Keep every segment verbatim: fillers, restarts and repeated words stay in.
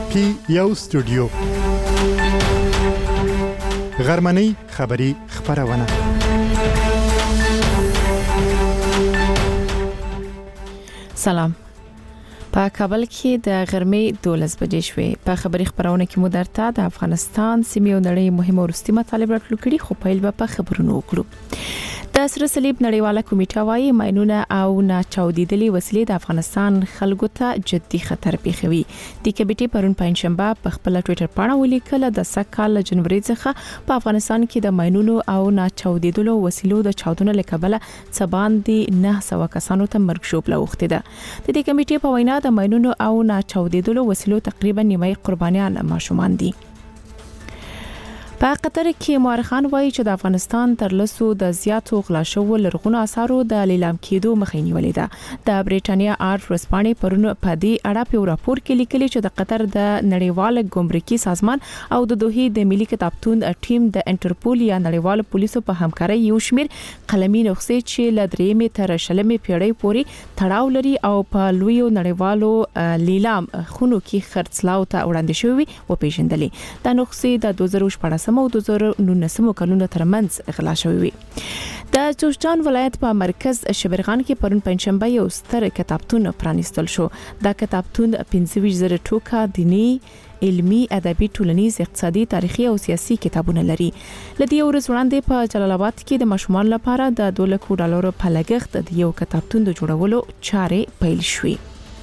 پی یو سټوډیو غرمنۍ خبری خبرونه سلام. په کابل کې د غرمې دولس بجې شوې. په خبري خبرونه کې مو درته د افغانستان سیمې او نړۍ مهمه ورستي مطالب راټول کړي، خو پیل به په خبرونو وکړو. د سره صلیب نړیواله کمیټه وايي ماینونه او ناچاودیدلې وسلې د افغانستان خلکو ته جدي خطر پیښوي. د کمیټې پرون پنځشنبه په خپل ټوئیټر باندې ولیکل د سکهال جنوري څخه په افغانستان کې د ماینونو او ناچاودیدلو وسلو د چاودنو لکبله څباندې نه سو کسانو ته مرګ شوبله وخته ده. د دې کمیټې په وینا د ماینونو او ناچاودیدلو وسلو تقریبا نیمه قربانیان ماشومان دي. په قطر کې مورخان وایي چې د افغانستان تر لسو د زیاتو غلا شوو لرغونو آثارو د لیلام کېدو مخې نیولې ده. د بریټانیا آرت ورسپانې پرون په دې اړه په راپور کې لیکلي چې د قطر د نړیوال ګمرکي سازمان او د دوحې د ملي کتابتون ټیم د انټرپول یا نړیوال پولیسو په همکارۍ یو شمیر قلمي نسخې چې ل درېمې تر شلمې پیړۍ پورې تړاو لري او په لویو نړیوالو لیلام خونو کې خرڅلاو ته وړاندې شوی و پیژندلې. د نسخې د دوه زره شپږ مو د دوه زره نولس کلونو ترمنځ غلا شوی وي. د جوزجان ولایت په مرکز شبرغان کې پرون پنځشنبه یو ستر کتابتون پرانیستل شو. دا کتابتون پنځه ویشت زره ټوکه دینی، علمی، ادبي، ټولنیز، اقتصادي، تاریخي او سیاسي کتابونه لري. لدی ورځ وړاندې په جلال آباد کې د ماشومان لپاره د دوه لک ډالرو په لګښت د یو کتابتون د جوړولو چارې پیل شوې.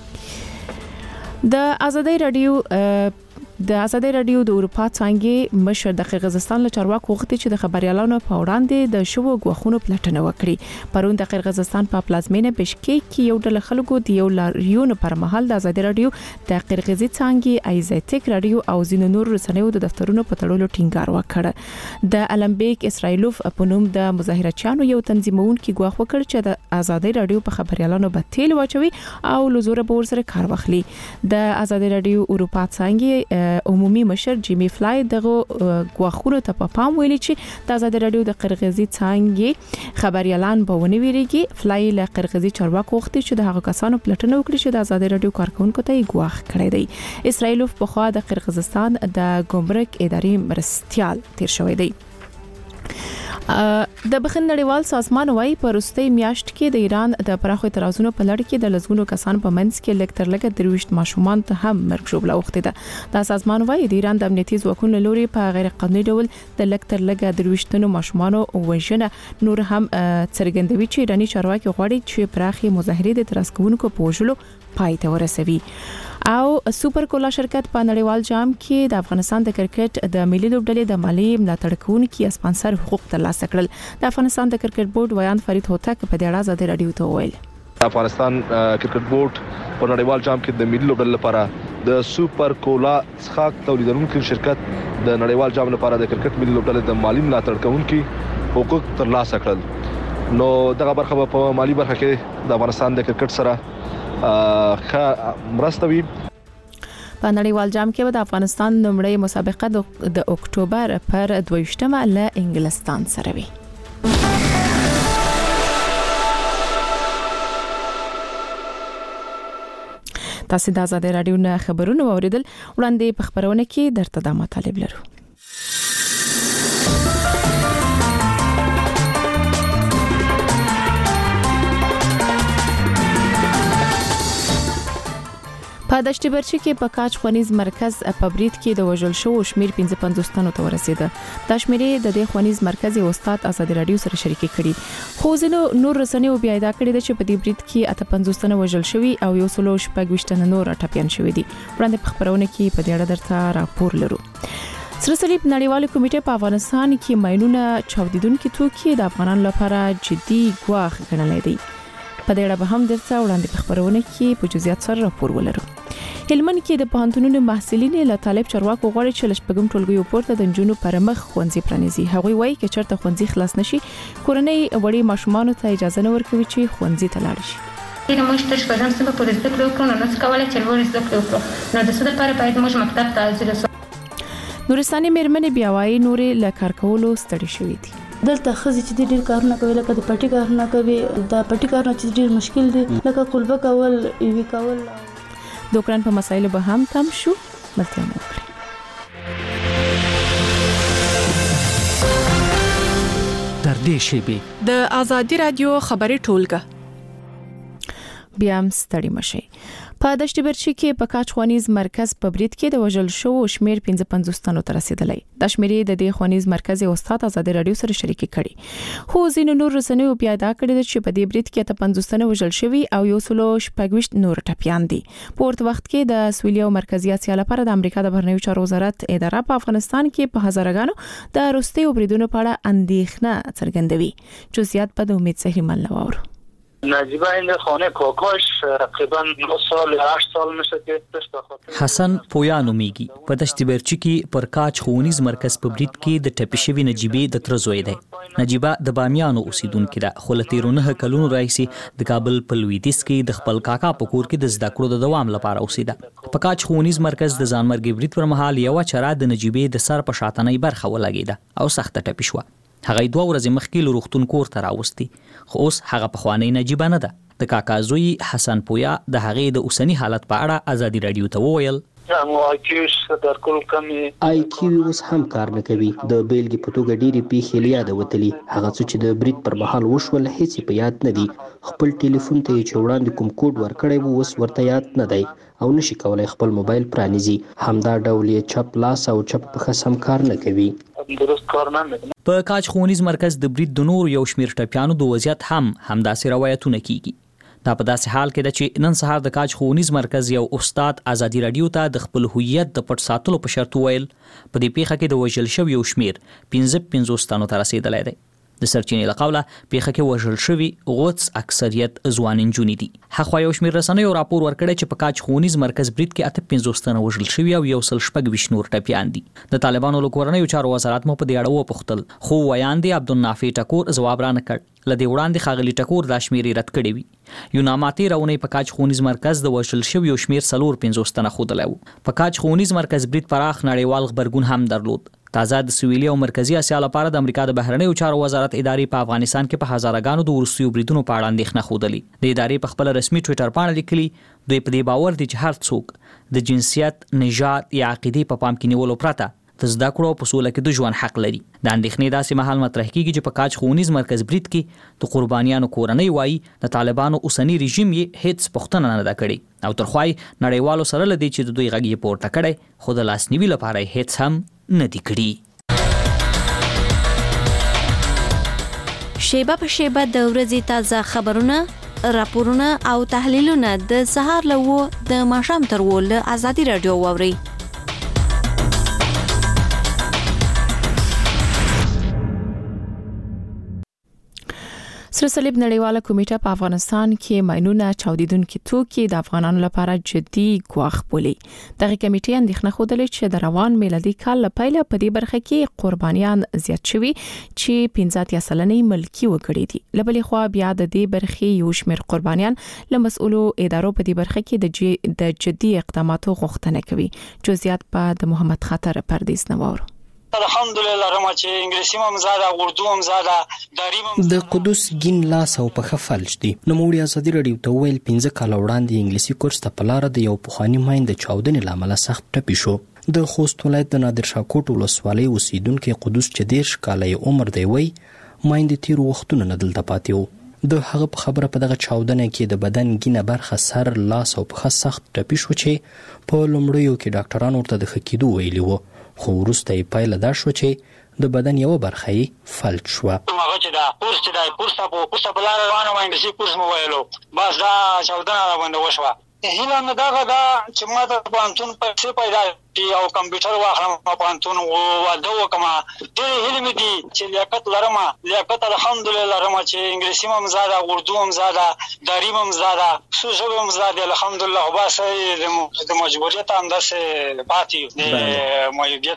د آزادۍ رادیو د آزادۍ رادیو د اروپا څنګه مشر د قرغیزستان له چارواکو غوښتي چې د خبريالانو په وړاندې د شوو غوښونو پلټنه وکړي. پرون د قرغیزستان په پلازمینه بشکیک کې یو ډله خلکو د یو لاریون پر مهال د آزادۍ رادیو د قرغیزي څنګه ایزاتیک رادیو او زینو نور رسنیو د دفترونو په تړلو ټینګار وکړ. د المبیک اسرایلوف په نوم د مظاهرچیانو یو تنظیمونکي غوښ وکړ چې د آزادۍ رادیو په خبريالانو به تیل واچوي او لزوره به ورسره کار واخلي. د آزادۍ رادیو اروپا څنګه عمومي مشر جیمی فلای دغه غوښونو ته په پام ویلي چې د آزادۍ رادیو د قرغیزي څنګه خبريالان به ونی ویریږي. فلای له قرغیزي چارواکو وغوښتي چې د هغه کسانو پلټنه وکړي چې د آزادۍ رادیو کارکونکو ته غوښ کړی دی. اسرایلوف په خوا د قرغیزستان د ګمرک ادارې مرستيال تیر شوی دی. د بخښن نړیوال سازمان وايي په روستي میاشت کې د ایران د پراخو اعتراضونو په لړ کې د لزګونو کسان په منځ کې لکتر لګه درويشت ماشومان ته هم مرګ شوبله وخته ده. دا سازمان وايي د ایران د امنیتي ځواکونو لوري په غیر قانوني ډول د لکتر لګه درويشتونو ماشومانو وژنه نور هم څرګندوي چې ایراني چارواکي غواړي چې پراخي مظاهره د اعتراض کوونکو په وژلو پای ته ورسوي. او سوپر کولا شرکت په نړیوال جام کې د افغانستان د کرکټ د ملي لوبډلې د مالی ملاتړ کوونکي اسپانسر حقوق ترلاسه کړل. د افغانستان د کرکټ بورډ ویان فرید هوتک په دې اړه آزادۍ رادیو ته وویل. افغانستان کرکټ بورډ په نړیوال جام کې د ملي لوبډلې لپاره د سوپر کولا څخه تولیدونکو شرکت د نړیوال جام لپاره د کرکټ ملي لوبډلې د مالی ملاتړ کوونکي حقوق ترلاسه کړل. نو دغه برخه په مالی برخه کې د افغانستان د کرکټ سره خا مرستوي. په نړیوال جام کې د افغانستان لومړی مسابقه د اکتوبر پر دویشتمه له انګلستان سره وي. تاسو د آزادۍ رادیو نه خبرونه اوریدل. وړاندې په خبرونه کې درته د مطالب لرو. په دشت برچی کې په کاچ خونیز مرکز په برید کې د وژل شو شمیر پنځه پنځوس تنو ته ورسیده. د شمیرې د دې خونیز مرکز یو استاد آزادۍ رادیو سره شریکي کړي. خو ځینو نور رسنیو بیا دا کړی چې په دې برید کې اته پنځوس تنه وژل شوی او یو سلو شپږ ویشت تنه نور ټپيان شوی دي. وړاندې په خبرونه کې په دې اړه درته راپور لرو. سره صلیب نړیواله کمیټه په افغانستان کې ماینونه چاودیدونکو توکي د افغانانو لپاره جدي ګواښ ګڼلې دي. په دې اړه به هم درته وړاندې په خبرونه کې په جزئیات سره راپور ولرو. هلمند کې د پوهنتونونو محصلین له طالب چارواکو غواړي چې لشپګم ټولګیو پورته د جنونو پر مخ خوندې پرانیزي. هغوی وایي چې چرته خوندې خلاص نشي کورنۍ وړي ماشومان ته اجازه نه ورکوي چې خوندې ته لاړ شي. د موږ تر شپږم صنف پورې زده کړې وکړو، نو څه کولای چې لوړ زده کړې وکړو، نو د څه لپاره باید موږ مکتب ته حاضر شو. نورستاني مېرمنې بیا وایي نورې له کار کولو ستړي شوې دي. دلته خزي چې ډېر کارونه کوي، لکه د پټي کارونه کوي، د پټي کارونه چې ډېر مشکل دي، لکه قلبه کول، ایوي کول. د اوکران په مسایلو به هم تم شو. ملتیا مو کړی. در دې شیبې د ازادي رادیو خبري ټولګه بیا هم ستړي مشي. په دشت برچی کې په کاچخوانیز مرکز په برید کې د وژل شو شمیر پنځه پنځوس تنو ته رسیدلی. د شمیرې د دې خوانیز مرکز استاد آزاد رادیو سره شریکي کړي. خو ځینو نور رسنیو بیا دا کړی چې په دې برید کې ته پنځوس تنه وژل شوي او یو سلو شپږ نور ټپيان دي. په ورته وخت کې د سویلي او مرکزي اسیا لپاره د امریکا د بهرنیو چارو وزارت اداره په افغانستان کې په هزارګانو د روسي بریدونو په اړه اندېښنه څرګندوي. جزئیات په د امید سهری ملنوارو. نجیبه این خانه کاکاش تقریبا نه سال هشت سال میشه که حسن پویا نومیږي. په دشت برچی کې پر کاچ ښوونیز مرکز په برید کې د ټپي شوي نجیبې د تر زوی دی. نجیبه د بامیانو اوسیدونکې ده، خو له تیرو نهه کلونو راهیسې د کابل په لویدیځ کې د خپل کاکا په کور کې د زده کړو د دوام لپاره اوسیده. په کاچ ښوونیز مرکز د ځانمرګي برید پر مهال یوه چره د نجیبې د سر په شاتنۍ برخه ولګېده او سخته ټپي شوه. هغه دوه ورځې مخکې له روغتون کور ته راوستي، خو اوس هغه پخوانۍ نجیبه نه ده. د کاکا زوی حسن پویا د هغې د اوسني حالت په اړه ازادي رادیو ته وویل آی کیو اوس هم کار نه کوي. د بیلګې په توګه ډېرې پیښې له یاده وتلي. هغه څه چې د برید پر مهال وشول هیڅ په یاد نه دي. خپل ټلیفون ته چې وړاندې کوم کوډ ورکړی و اوس ورته یاد نه دی او نشي کولای خپل موبایل پرانیزي. همدا ډول یې چپ لاس او چپ پښه سم کار نه کوي. درست کار نه کوي. په کاچ ښوونیز مرکز د برید د نور یو شمیر ټپیانو د وضعیت هم همداسې روایتونه کیږي. دا په داسې حال کې ده چې نن سهار د کاچ ښوونیز مرکز یو استاد ازادي رادیو ته د خپل هویت د پټ ساتلو په شرط وویل په دې پیښه کې د وژل شویو شمیر پنځه پنځوس تنو ته رسیدلی دی. د سرچینې له قوله پیښه کې وژل شوي غوڅ اکثریت ځوان نجونې دي. هخوا یو شمیر رسنیو راپور ورکړی چې په کاچ ښوونیز مرکز برید کې اته پنځوس تنه وژل شوي او یو سل شپږ ویشت نور ټپیان دي. د طالبانو له کورنیو چارو وزارت مو په دې اړه وپوښتل، خو ویاندې عبدالنافع ټکور ځواب را نه کړ. له دې وړاندې ښاغلي ټکور دا شمېرې رد کړې وي. یوناما تېره اونۍ په کاچ ښوونیز مرکز د وژل شویو شمېر څلور پنځوس تنه ښودلی و. په کاچ ښوونیز مرکز برید پراخ نړیوال غبرګون هم درلود. تازه د سویلي او مرکزي اسیا لپاره د امریکا د بهرنیو چارو وزارت ادارې په افغانستان کې په هزارګانو د وروستیو بریدونو په اړه اندېښنه ښودلې. د ادارې په خپل رسمي ټویټر باندې لیکلي دوی په دې باور دي چې هر څوک د جنسیت، نژاد یا عقیدې په پام کې نیولو پرته د زده کړو په سوله کې د ژوند حق لري. د اندېښنې داسې مهال مطرح کیږي چې په کاچ ښوونیز مرکز برید کې د قربانیانو کورنۍ وایي د طالبانو اوسني رژیم یې هیڅ پوښتنه نه ده کړې او ترخوای نړیوالو سره لدی چې د دوی غږ یې پورته کړی خو د لاسنیوي لپاره هیڅ هم نه دی کړی. شیبه په شیبه د ورځې تازه خبرونه، راپورونه او تحلیلونه د سهار له و د ماښام تر و له ازادي رادیو واورئ. سره صلیب نړیواله کمیټه په افغانستان کې ماینونه چاودیدونکي توکي د افغانانو لپاره جدي ګواښ بولي. دغه کمیټې اندېښنه ښودلې چې د روان میلادي کال له پیله په دې برخه کې قربانیان زیات شوي چې پنځه اتیا سلنې ملکي وګړي دي. له بلې خوا بیا د دې برخې یو شمېر قربانیان له مسؤلو ادارو په دې برخه کې د جدي اقداماتو غوښتنه کوي. جزئیات په د محمد خاطر پردیس نوارو. الحمدلله رحمت چې انګلیسي هم زاده، اردو هم زاده، داری هم د قدس ګین لاس او په خفلج دي. نو موږ ازادي رادیو ته ویل پنځه کال وړاندې انګلیسي کورس ته په لار د یو پخوانی ماین د چاودنې لامل سخت ټپي شو. د خوست ولایت د نادر شاه کوټ ولسوالۍ اوسیدونکو قدس چې دیرش کاله عمر دی وی ماین د تیر وختونو نه دلته پاتې و. د هغه په خبره په دغه چاودنه کې د بدن ګینه برخه سر، لاس او پښه سخت ټپي شو چې په لومړیو کې ډاکټرانو ورته د ښه کېدو ویلي وو، خو وروسته یې پایله دا شوه چې د بدن یوه برخه یې فلج شوه. هغه چې دا کورس چې دا کورس ته په کورس په لاره روانه وم، انګلیسي کورس مو ویلو، بس دا چاودنه راباندې وشوه. هیله مې دغه ده چې ما د پوهنتون پیسې پیدا کړي او کمپیوټر واخلم، پوهنتون واده وکړم. ډېرې هیلې مې دي چې لیاقت لرم، لیاقت الحمدلله لرم چې انګلیسي هم زده، اردو هم زده، داري هم زده، څو ژبې هم زده الحمدلله. خو بس د مجبوریت همداسې پاتې یو د معیوبیته.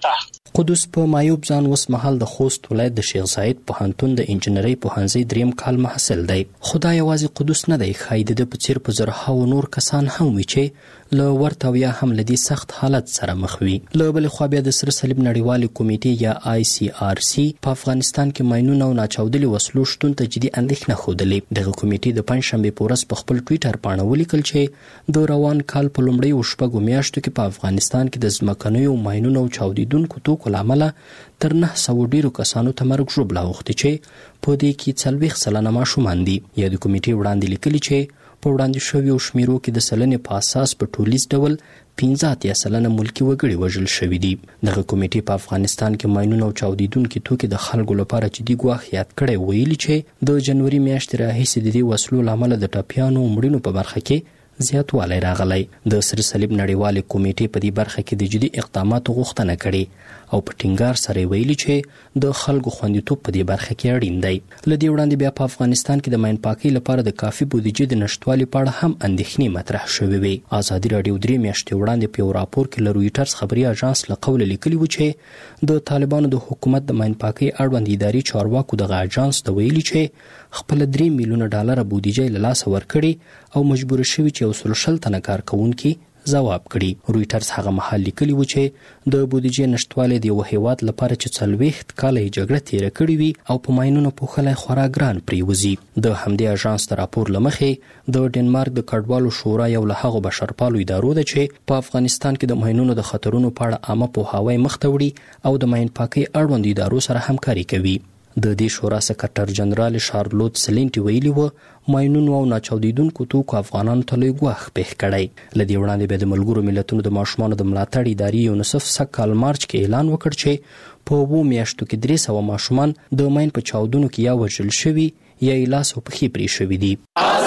قدوس په مایوب ځان اوس مهال د خوست ولایت د شیخ زاید پوهنتون د انجنیري پوهنځي دریم کال محصل دی. خدای یوازې قدوس نه دی، ښایي د ده په څیر په زرهاو نور کسان هم وي چې له ورته او یا هم له دې سخت حالت سره مخ وي. له بلې خوا بیا د سره صلیب نړیوالې کمیټې یا آی سی آر سی په افغانستان کې ماینونه او ناچاودلې وسلو شتون ته جدي اندېښنه ښودلې. دغه کمیټې د پنجشنبې په ورځ په خپل ټویټر پاڼه ولیکل چې د روان کال په لومړیو شپږو میاشتو کې په افغانستان کې د ځمکنیو ماینونو او چاودېدونکو توکو له امله تر نه سوه ډیرو کسانو ته مرګ ژوبله اوښتې چې په دې کې څلوېښت سلنه ماشومان دي. یا د کمیټې وړاندې لیکلي چې په وړاندې شویو شمیرو کې د سلنې په اساس په ټولیز ډول پنځه اتیا سلنه ملکي وګړي وژل شوي دي. دغه کمیټې په افغانستان کې ماینونه او چاودېدونکي توکي د خلکو لپاره جدي ګواښ یاد کړی، ویلي چې د جنوري میاشتې راهیسې د دې وسلو له امله د ټپیانو او مړینو په برخه کې زیاتوالی راغلی. د سره صلیب نړیوالې کمیټې په دې برخه کې د جدي اقداماتو غوښتنه کړې او په ټینګار سره ویلي چې د خلکو خوندیتوب په دې برخه کې اړین دی. له دې وړاندې بیا په افغانستان کې د ماین پاکۍ لپاره د کافي بودیجې د نشتوالي په اړه هم اندېښنې مطرح شوې وې. ازادي راډیو درې میاشتې وړاندې په یو راپور کې له رویټرز خبري اژانس له قوله لیکلي و چې د طالبانو د حکومت د ماین پاکۍ اړوند اداري چارواکو دغه اژانس ته ویلي چې خپل درې میلیونه ډالره بودیجه له لاسه ورکړي او مجبور شوي چې یو سل شل تنه کارکوونکي ځواب کړي. رویټرز هغه مهال لیکلي و چې د بودیجې نشتوالی د یو هیواد لپاره چې څلوېښت کاله یې جګړه تېره کړې وي او په ماینونو پوښلی خورا ګران پرېوځي. د همدې اژانس د راپور له مخې د ډنمارک د کډوالو شورا یو له هغو بشرپالو ادارو ده چې په افغانستان کې د ماینونو د خطرونو په اړه عامه پوهاوی مخ ته وړي او د ماین پاکۍ اړوند ادارو سره همکاري کوي. د دې شورا سکرټر جنرال شارلوت سلینټي ویلي و ماینونو او ناچاودېدونکو توکو افغانانو ته لوی ګواښ پېښ کړی. له دې وړاندې بیا د ملګرو ملتونو د ماشومانو د ملاتړ ادارې یونیسف سږ کال مارچ کې اعلان وکړ چې په اوو میاشتو کې درې سوه ماشومان د ماین په چاودنو کې یا وژل شوي یا یې لاس او پښې پرې شوي دي.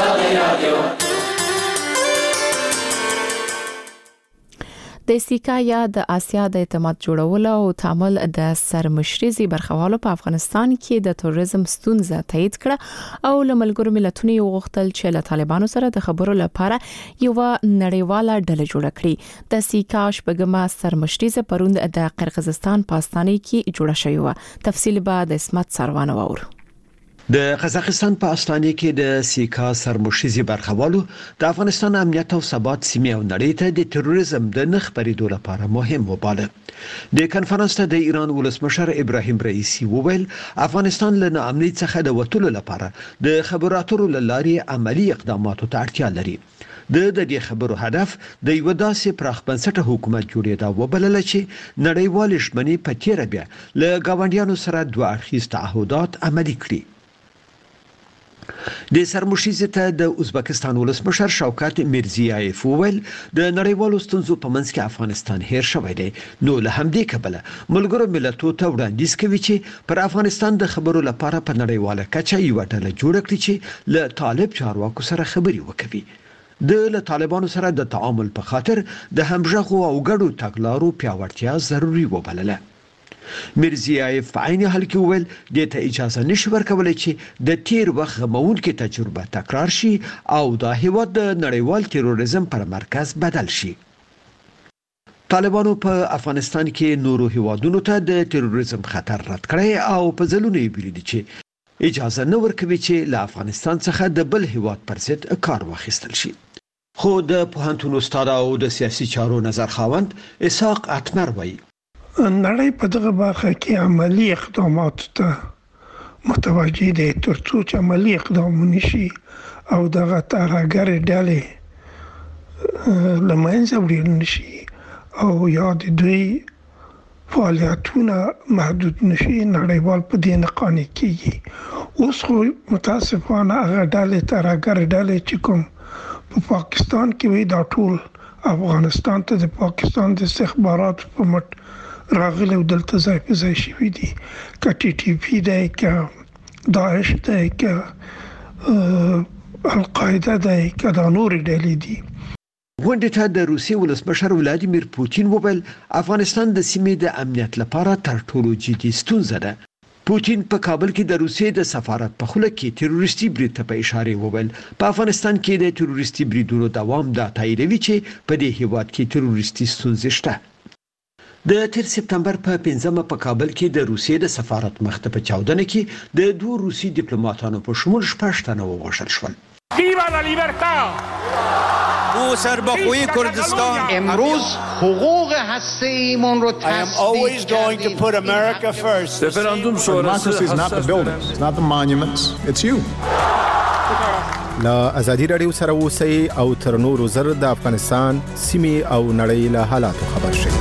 د سیکا یا د آسیا د اعتماد جوړولو او تعامل د سرمشريزي برخوالو په افغانستان کې د تروریزم ستونزه تایید کړه او له ملګرو ملتونو یو غوښتل چې له طالبانو سره د خبرو لپاره یو نړیواله ډله جوړه کړي. د سیکا شپږمه سرمشريزه پروند د قرغیزستان په استانه کې جوړه شوې و. تفصیل به د اسمت سروانه وورو. د قزاقستان په استانه کې د سیکا سرمشريزي برخوالو د افغانستان امنیت او ثبات سیمه او نړۍ ته د تروریزم د نه خبرېدو لپاره مهم وباله. د کنفرانس ته د ایران ولسمشر ابراهیم رئیسی وویل افغانستان له ناامنۍ څخه د وټولو لپاره د خبرو اترو لارې عملی اقداماتو ته اړتیا لري. د دې خبرو هدف د یو داسې پراخ بنسټه حکومت جوړېدا وبلل چې نړیوال شمنې په تیر بیا له گاونډیانو سره دوه اړخیز تعهدات عملي کړي. د سرمشريزي ته د ازبکستان ولسمشر شوکت میرزیایف وویل د نړیوالو ستونزو په منځ کې افغانستان هیر شوی دی. نو له همدې کبله ملګرو ملتونو ته وړاندیز کوي چې پر افغانستان د خبرو لپاره په نړیواله کچه یو ډله جوړه کړي چې له طالب چارواکو سره خبري وکړي. د له طالبانو سره د تعامل په خاطر د همغږو او ګډو تګلارو پیاوړتیا ضروری وبلله. میرزیایف په عین حال کې وویل د ته اجازه نشي ورکولای چې د تیر وخت غمونکې تجربه تکرار شي او د هیواد د نړیوال تروریزم پر مرکز بدل شي. طالبانو په افغانستان کې نورو هیوادونو ته د تروریزم خطر رد کړی او په ځلونه یې ویلي چې اجازه نه ورکوي چې له افغانستان څخه د بل هیواد پر ضد کار واخیستل شي. خو د پوهنتون استاد او د سیاسي چارو نظر خاوند اسحاق اتمر وایي نړۍ په دغه برخه کې عملی اقدامات ته متوجه دي ترڅو چې عملی اقدام نشي او دغه ترهګر ډلې لمنځه وړل نشي او یا د دوی فعالیتونه محدود نشي نړیوال په دې نه قانع کیږي. اوس خو متاسفانه هغه ډلې ترهګر ډلې چې کوم په پاکستان کې وي دا ټول افغانستان ته د پاکستان د استخباراتو په مټ راغلی او دلته ځای په ځای شوي دي. که ټي ټي پي دی، که داعش دی، که القاعده دی، که دا نورې ډلې دي. غونډې ته د روسیې ولسمشر ولادیمیر پوتین وویل افغانستان د سیمې د امنیت لپاره تر ټولو جدي ستونزه ده. پوتین په کابل کې د روسیې د سفارت په خوله کې تروریستي برید ته په اشاره وویل په افغانستان کې د تروریستي بریدونو دوام دا تاییدوي چې په دې هیواد کې تروریستي ستونزې شته. د تیر سپتمبر په پنځمه په کابل کې د روسیې د سفارت مخ ته په چاودنه کې د دوه روسي ډیپلوماټانو په شمول شپږ تنه ووژل شول. ویوا لا لیبرتا! او سربخوی کردستان امروز حقوق هسته‌ایمون رو تصدیق کردیم. رفراندوم شورای is not the buildings, it's not the monuments, it's you. لا ازادي رادیو سره اوسئ او تر نورو زر د افغانستان سیمې او نړۍ له حالاتو خبر شئ.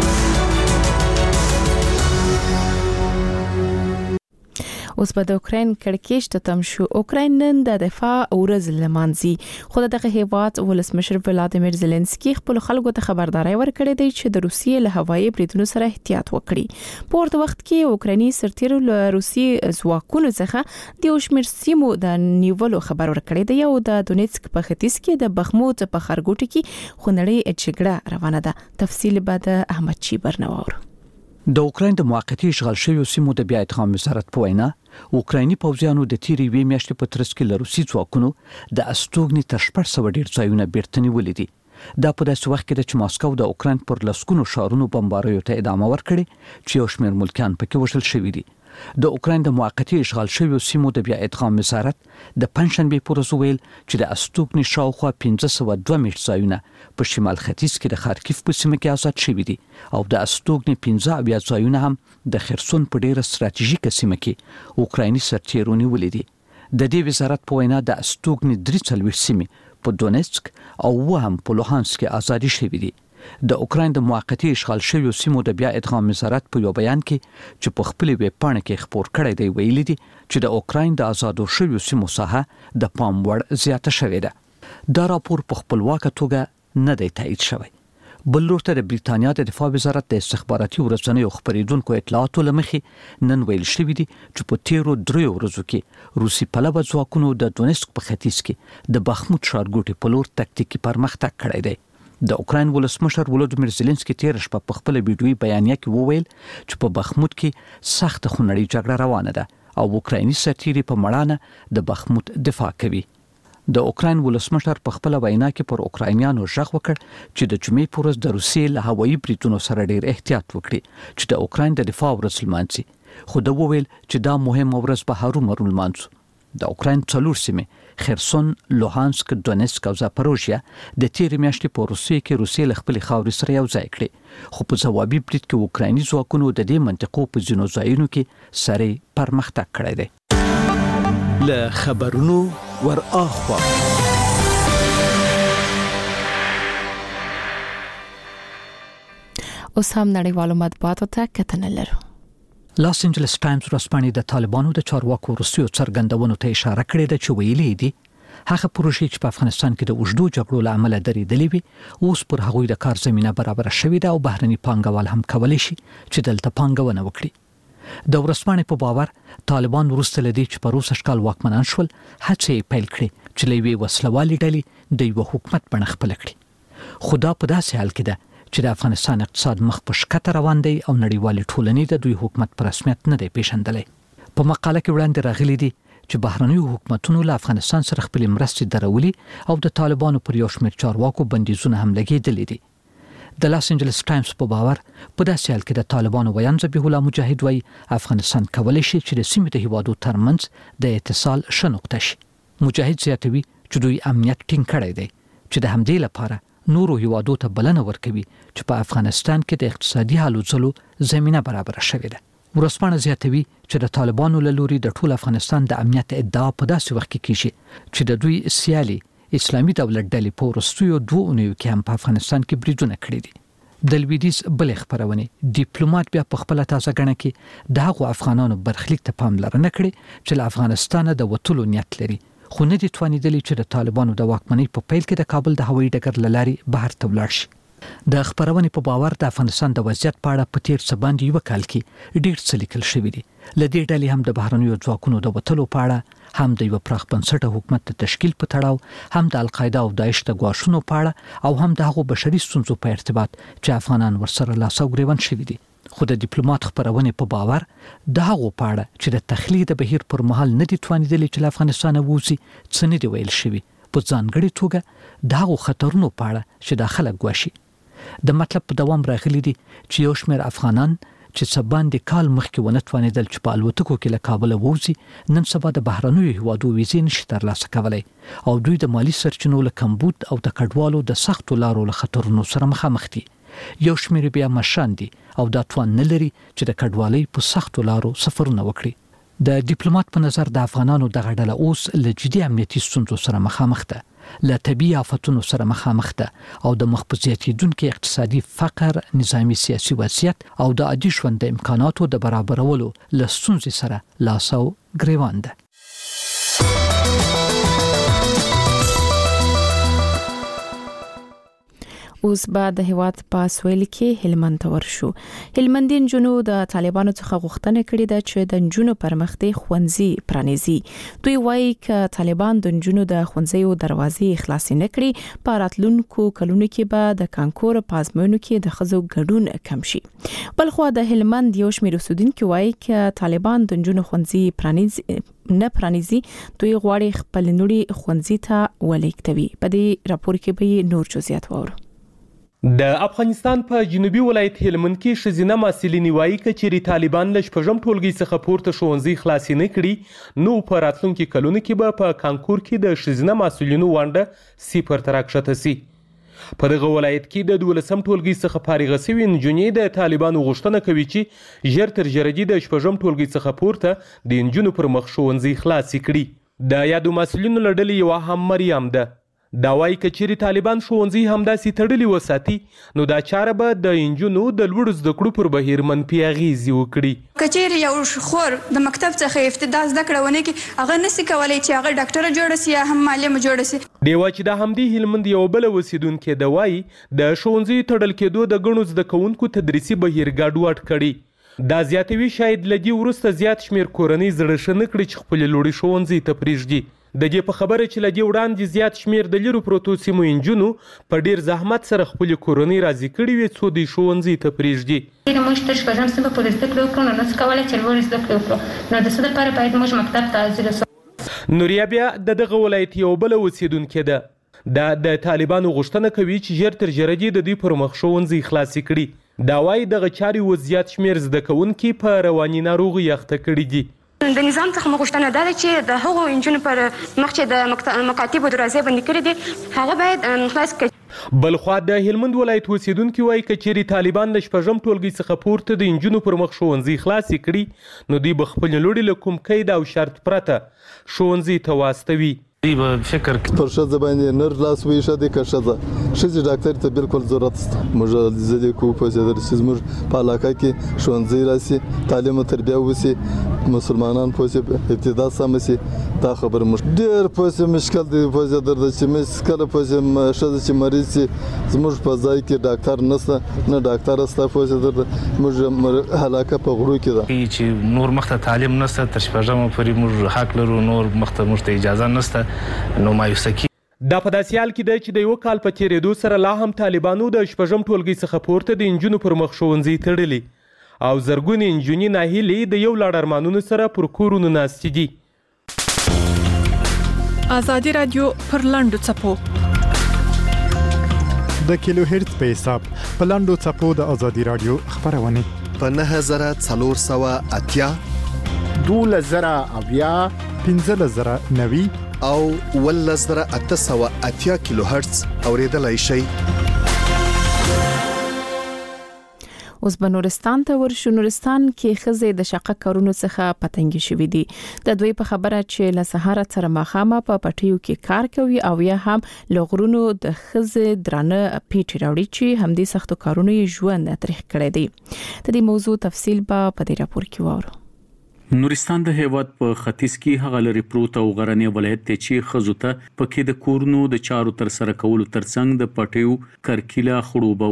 اوس په د اوکرين کړکېچ ته تم شو. اوکرين نن د دفاع ورځ لمانځي، خو دغه هیواد ولسمشر ولادیمیر زيلنسکي خپل خلکو ته خبرداري ورکړې ده چې د روسیې له هوایي بریدونو سره احتیاط وکړي. په ورته وخت کې اوکراني سرتیرو له روسي ځواکونو څخه د اوشمیر سیمو د نیولو خبر ورکړی دی او د دونیتسک په ختیځ کې د بخموت په خرګوټ کې خونړۍ جګړه روانه ده. تفصیل به د احمد چیبر نوور. د اوکرين د موقتی اشغال شویو سیمو د بیا ادغام وزارت په وینا اوکرایني پوځیانو د تیری وی میاشتې په ترڅ کې له روسي ځواکونو د استوګنې تر شپږ سوه ډیر ځایونه بیرته نیولې دي. دا په داسې وخت کې چې ماسکو د اوکرين پر لسګونو شهرونو بمباریو ته ادامه ورکړي چې یو شمېر ملکیان پکې وژل شوي دي. د اوکرين د موقتی اشغال شویو سیمو د بیا ادغام وزارت د پنځشنبه پر ورځ ویل چې د استوګنې شاوخوا پنځه سوه دوه میټ ځایونه په شمال ختیځ کې د خارکیف په سیمه کې آزاد شوي دي او د استوګنې پنځه اویا ځایونه هم د خرسون په ډیره ستراتیژیکه سیمه کې اوکرایني سرتیرو نیولې دي. د دې وزارت په وینا د استوګنې درې څلوېښت سیمې په دونیتسک او و هم په لوهانسک کې آزاد شوي دي. د اوکرين د موقتی اشغال شویو سیمو د بیا ادغام وزارت په یو بیان کې چې په خپل ویب پاڼه کې خبر کړی دی ویلي دي چې د اوکرين د آزادو شویو سیمو ساحه د پام وړ زیاته شوې ده. دا راپور په خپلواکه توګه نه دی تایید شوی. بل ورته د بریتانیا د دفاع وزارت د استخباراتي ورځنیو خبرېدونکو اطلاعاتو لمخې نن ویل شوی دي چې په تیرو دریو ورځو کې روسي پلوه ځواکونو د دونیتسک په ختیځ کې د بخموت ښارګوټي په لور تکتیکي پرمختګ کړی دی. د اوکرين ولسمشر ولادیمیر زيلنسکي تیر شپه په خپل ویډیوي بیانیه کې وویل چې په بخموت کې سخت خونړۍ جګړه روانه ده او اوکرایني سرتیري په مړانه د بخموت دفاع کوي. د اوکرين ولسمشر په خپل وینا کې پر اوکراینیانو ژغ وکړ چې د جمعې په ورځ د روسیې له هوایي بریدونو سره ډیر احتیاط وکړي چې د اوکرين د دفاع ورځ لمانځي. خو دا وویل چې دا مهمه ورځ به هرومرو لمانځو. د اوکرين څلور سیمې خرسون، لوهانسک، دونیتسک او زاپروژیا د تیر میاشتې په روسیې کې روسیې له خپل خاورې سره یو ځای کړي، خو په ځوابي برید کې اوکرایني ځواکونو د دې منطقو په ځینو ځایونو کې سره پرمختګ کړی دی. له خبرونو ور اخوا اوس هم نړیوالو مطبوعاتو ته کتنه لرو. لاس انجلس ټایمز ورځپاڼې د طالبانو د چارواکو وروستیو څرګندونو ته اشاره کړې ده چې ویلي دي هغه پروژې چې په افغانستان کې د اوږدو جګړو له امله درېدلې وي اوس پر هغوی د کار زمینه برابره شوې ده او بهرني پانګوال هم کولی شي چې دلته پانګونه وکړي. د ورځپاڼې په باور طالبان وروسته له دې چې په روس اشکال واکمنان شول هڅې یې پیل کړې چې له یوې وسلوالې ډلې د یوه حکومت بڼه خپله کړي. خو دا په داسې حال کې ده چې د افغانستان اقتصاد مخ په شکته روان دی او نړیوالې ټولنې د دوی حکومت په رسمیت نه دی پیژندلی. په مقاله کې وړاندې راغلي دي چې بهرنیو حکومتونو له افغانستان سره خپلې مرستې درولي او د طالبانو پر یو شمېر چارواکو بندیزونه هم لګېدلي دي. د لاس انجلس ټایمز په باور په داسې حال کې د طالبانو ویان ذبیح الله مجاهد وایي افغانستان کولی شي چې د سیمې د هیوادو ترمنځ د اتصال ښه نقطه شي. مجاهد زیاتوي چې دوی امنیت ټینګ کړی دی چې د همدې لپاره نورو هیوادو ته بلنه ورکوي چې په افغانستان کې د اقتصادي هلو ځلو زمینه برابره شوې ده. ورځپاڼه زیاتوي چې د طالبانو له لوري د ټول افغانستان د امنیت ادعا په داسې وخت کې کیږي چې د دوی سیالي اسلامي دولت ډلې په وروستیو دوه اونیو کې هم په افغانستان کې بریدونه کړي دي. د لویدیځ بلې خپرونې ډیپلوماټ بیا په خپله تازه ګڼه کې د هغو افغانانو برخلیک ته پاملرنه کړې چې له افغانستانه د وتلو نیت لري، خو نه دي توانېدلي چې د طالبانو د واکمنۍ په پیل کې د کابل د هوایي ډګر له لارې بهر ته ولاړ شي. د خپرونې په باور د افغانستان د وضعیت په اړه په تیر څه باندې یو کال کې ډېر څه لیکل شوي دي. له دې ډلې هم د بهرنیو ځواکونو د وتلو په اړه، هم د یو پراخ بنسټه حکومت د تشکیل په تړاو، هم د القاعده او داعش د ګواښونو په اړه او هم د هغو بشري ستونزو په ارتباط چې افغانان ورسره لاس او ګریوان شوي دي. خو د ډیپلوماټ خپرونې په باور د هغو په اړه چې د تخلیه د بهیر پر مهال نه دي توانېدلي چې له افغانستانه ووځي څه نه دي ویل شوي، په ځانګړې توګه د هغو خطرونو په اړه چې دا خلک ګواښي. د مطلب په دوام راغلي دي چې یو شمېر افغانان چې سبان د کال مخکې ونه توانېدل چې په الوتکو کې له کابل ووځي نن سبا د بهرنیو هیوادو ویزې نشي ترلاسه کولی او دوی د مالی سرچینو له کمبود او د کډوالو د سختو لارو له خطرونو سره مخامخ دي. یو شمېر بیا مشران دي او دا توان نه لري چې د کډوالۍ په سختو لارو سفرونه وکړي. د ډیپلوماټ په نظر د افغانانو دغه ډله اوس له جدي امنیتي ستونزو سره مخامخ ده، له طبیعي آفتونو سره مخامخ ده او د مخ په زیاتېدونکي اقتصادي فقر، نظامي سیاسي وضعیت او د عادي ژوند د امکاناتو د برابرولو له ستونزې سره لاس او ګریوان ده. اوس به د هیواد په سویل کې هلمند ته ورشو. هلمندي نجونو د طالبانو څخه غوښتنه کړې ده چې د نجونو پر مخ د ښوونځي پرانیزي. دوی وایي چې طالبان د نجونو د ښوونځیو دروازې خلاص نه کړي، په راتلونکو کلونو کې به د کانکور په ازموینو کې د ښځو ګډون کم شي. بلخو د هلمند یو شمېر اوسیدونکو وایي چې طالبان د نجونو ښوونځي پرانیزي نه پرانیزي، دوی غواړي خپل نړۍ ښوونځي ته ولیږدوي. په دې راپور کې به نور جزئیات واورو. د افغانستان په جنوبي ولایت هلمند کې ښځینه محصلینې وایي که چیرې طالبان له شپږم ټولګي څخه پورته ښوونځي خلاص نه کړي نو په راتلونکي کلونو کې به په کانکور کې د ښځینه محصلینو ونډه صفر ته راکښته سي. په دغه ولایت کې د دولسم ټولګي څخه فارغه شوې نجونې د طالبانو غوښتنه کوي چې ژر تر ژره دې د شپږم ټولګي څخه پورته د نجونو پر مخ ښوونځي خلاص کړي. د یادو محصلینو له ډلې یوه هم مریم ده. دا وایي که چیرې طالبان ښوونځي همداسې تړلي وساتي نو دا چاره به د نجونو د لوړو زده کړو پر بهیر منفي اغېزې وکړي. که چیرې یو خور د مکتب څخه ابتدا زده کړه ونه کړي هغه نسي کولی چې هغه ډاکټره جوړه سي یا هم معلمه جوړه سي. دیوه چې د همدې هلمند یو بله اوسیدونکې ده وایي د ښوونځیو تړل کېدو د ګڼو زده کوونکو تدریسي بهیر ګډوډ کړي. دا زیاتوي شاید له دې وروسته زیات شمېر کورنۍ زړه ښه نه کړي چې خپلې لوړې ښوونځي ته پرېږدي. د دې په خبره چې له دې وړاندې زیات شمېر د لرو پروتو سیمو نجونو په ډېر زحمت سره خپلې کورنۍ راضي کړي وي څو دوی ښوونځي ته پرېږدي. موږ تر شپږم صنفه پورې زده کړې وکړو نو نسو کولی چې لوړې زده کړې وکړو نو د څه دپاره باید موږ مکتب ته حاضره سو. نوریا بیا د دغه ولایت یو بله اوسیدونکې ده. دا د طالبانو غوښتنه کوي چې ژر تر ژره دې د دوی پر مخ ښوونځي خلاصې کړي. دا وایي دغه چارې اوس زیات شمېر زده کوونکي په رواني ناروغۍ اخته کړي دي. د نظام څخه مو غوښتنه دا ده چې د هغو نجونو پر مخ چې د مکاتبو دروازې بندې کړي دي هغه باید خلاص کړي. بلخوا د هلمند ولایت اوسیدونکي وایي که چیرې طالبان له شپږم ټولګي څخه پورته د نجونو پر مخ ښوونځي خلاصې کړي نو دوی به خپلې لوړې له کوم قید او شرط پرته ښوونځي ته واستوي. فکر پر ښځه باندې نر لاس ویښه دی که ښځه ښځې ډاکټر ته بالکل ضرورت شته. موږ زده کوو په چې زموږ په علاقه کې ښوونځی راسي تعلیم او تربیه وسي مسلمانان پوه ابتدا سم سي. دا خبره موږ ډېر پوه مشکل دی پوه درته چې مې کله پوه ښځه چې مریض سي زموږ په ځای کې ډاکټر نشته نه ډاکټر شته پوه درته موږ علاقه په غرو کې ده چې نور مخته تعلیم نشته تر شپږم پورې موږ حق لرو نور مخته موږ ته اجازه نشته نو مایوسه کی. دا په داسې حال کې دی چې د یو کال په تېرېدو سره لا هم طالبانو د شپږم ټولګي څخه پورته د نجونو پر مخ ښوونځي تړلي او زرګونې نجونې ناهیلې د یو لړ ارمانونو سره پر کورونو ناستې دي. ازادي رادیو پر لاندو څپو د کیلو هرتز په حساب په لاندو څپو د ازادي رادیو خبرونه په نه زره څلور سوه اتیا دوولس زره اویا پنځلس زره نوي او ولس زره اته سوه اتیا کیلو هرتز اوریدلای شئ. اوس به نورستان ته ورشو. نورستان کې ښځې د شقه کارونو څخه پتنګې شوې دي. د دوی په خبره چې له سهاره تر ماښامه په پټیو کې کار کوي او یا هم له غرونو د ښځې درانه پیټې راوړي چې همدې سختو کارونو یې ژوند تریخ کړی دی. د دې موضوع تفصیل به په دې راپور کې واورو. نورستان د هیواد په ختیځ کې هغه لري پروت او غرنی ولایت دی چې ښځو ته پکې د کورونو د چارو تر سره کولو ترڅنګ د پټیو کرکیله خړوبول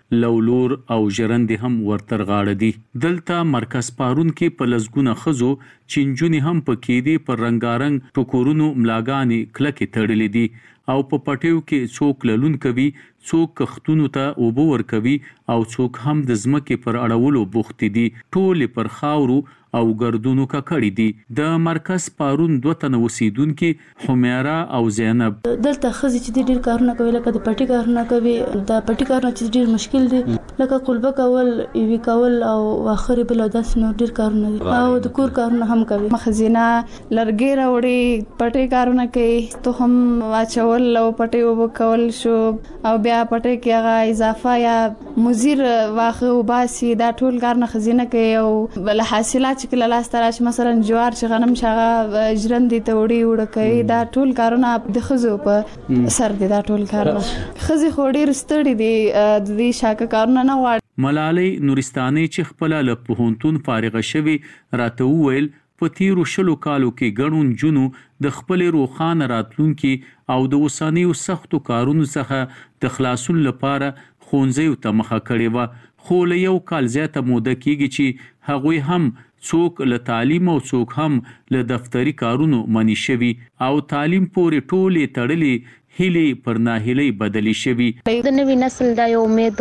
لولور او ژرندې هم ورتر غاړه دي. دلته مرکز پارون کې په لزګونه خزو چنجونی هم پکې دي پر رنگارنګ ټکورونو ملاګانې کلکې تړلې دي او په پټیو کې څوک للون کوي، څوک کختونو ته اوبه ورکوي او څوک هم د ځمکې پر اړولو بوخت دي. ټول پر خاورو او ګردونو ککړې دي. د مرکز پارون دوه تنه اوسیدونکي حمیره او زینب دلته خزي چې ډېر کارونه کوي، لکه د پټي کارونه کوي. د پټي کارونه چې ډېر مشکل دي، لکه قلبه کول، ایوي کول او اخري بل داس نو ډېر کارونه دي او د کور کارونه هم کوي. مخزینه لرګي راوړي، پټي کارونه کوي، ته هم واچول او پټي وبکول شو او بیا پټي کې هغه اضافه یا مزیر واخه وباسي. دا ټول کارونه خزینه کوي او بل حاصلات چې کله لاس تراش مثلا جوار چې غنم شغه ژرندې ته وړي وړ کوي. دا ټول کارونه د خزو په سر دي. دا ټول کارونه خزي خو ډېر ستړي دي، د دې شاکه کارونه نه غواړي. ملالۍ نورستاني چې خپل له پوهنتون فارغه شوی راته وویل په تیرو شلو کالو کې ګڼو نجونو د خپل روخانه راتلونکي او د اوسنیو سختو کارونو څخه د خلاصون لپاره ښوونځیو ته مخه کړې وه، خو له یو کال زیاته موده کېږي چې هغوی هم څوک له تعلیم او څوک هم له دفتري کارونو منې شوي او تعلیم پورې ټولې تړلې هیلې پر ناهیلۍ بدلې شوي. د نوي نسل دا یو امید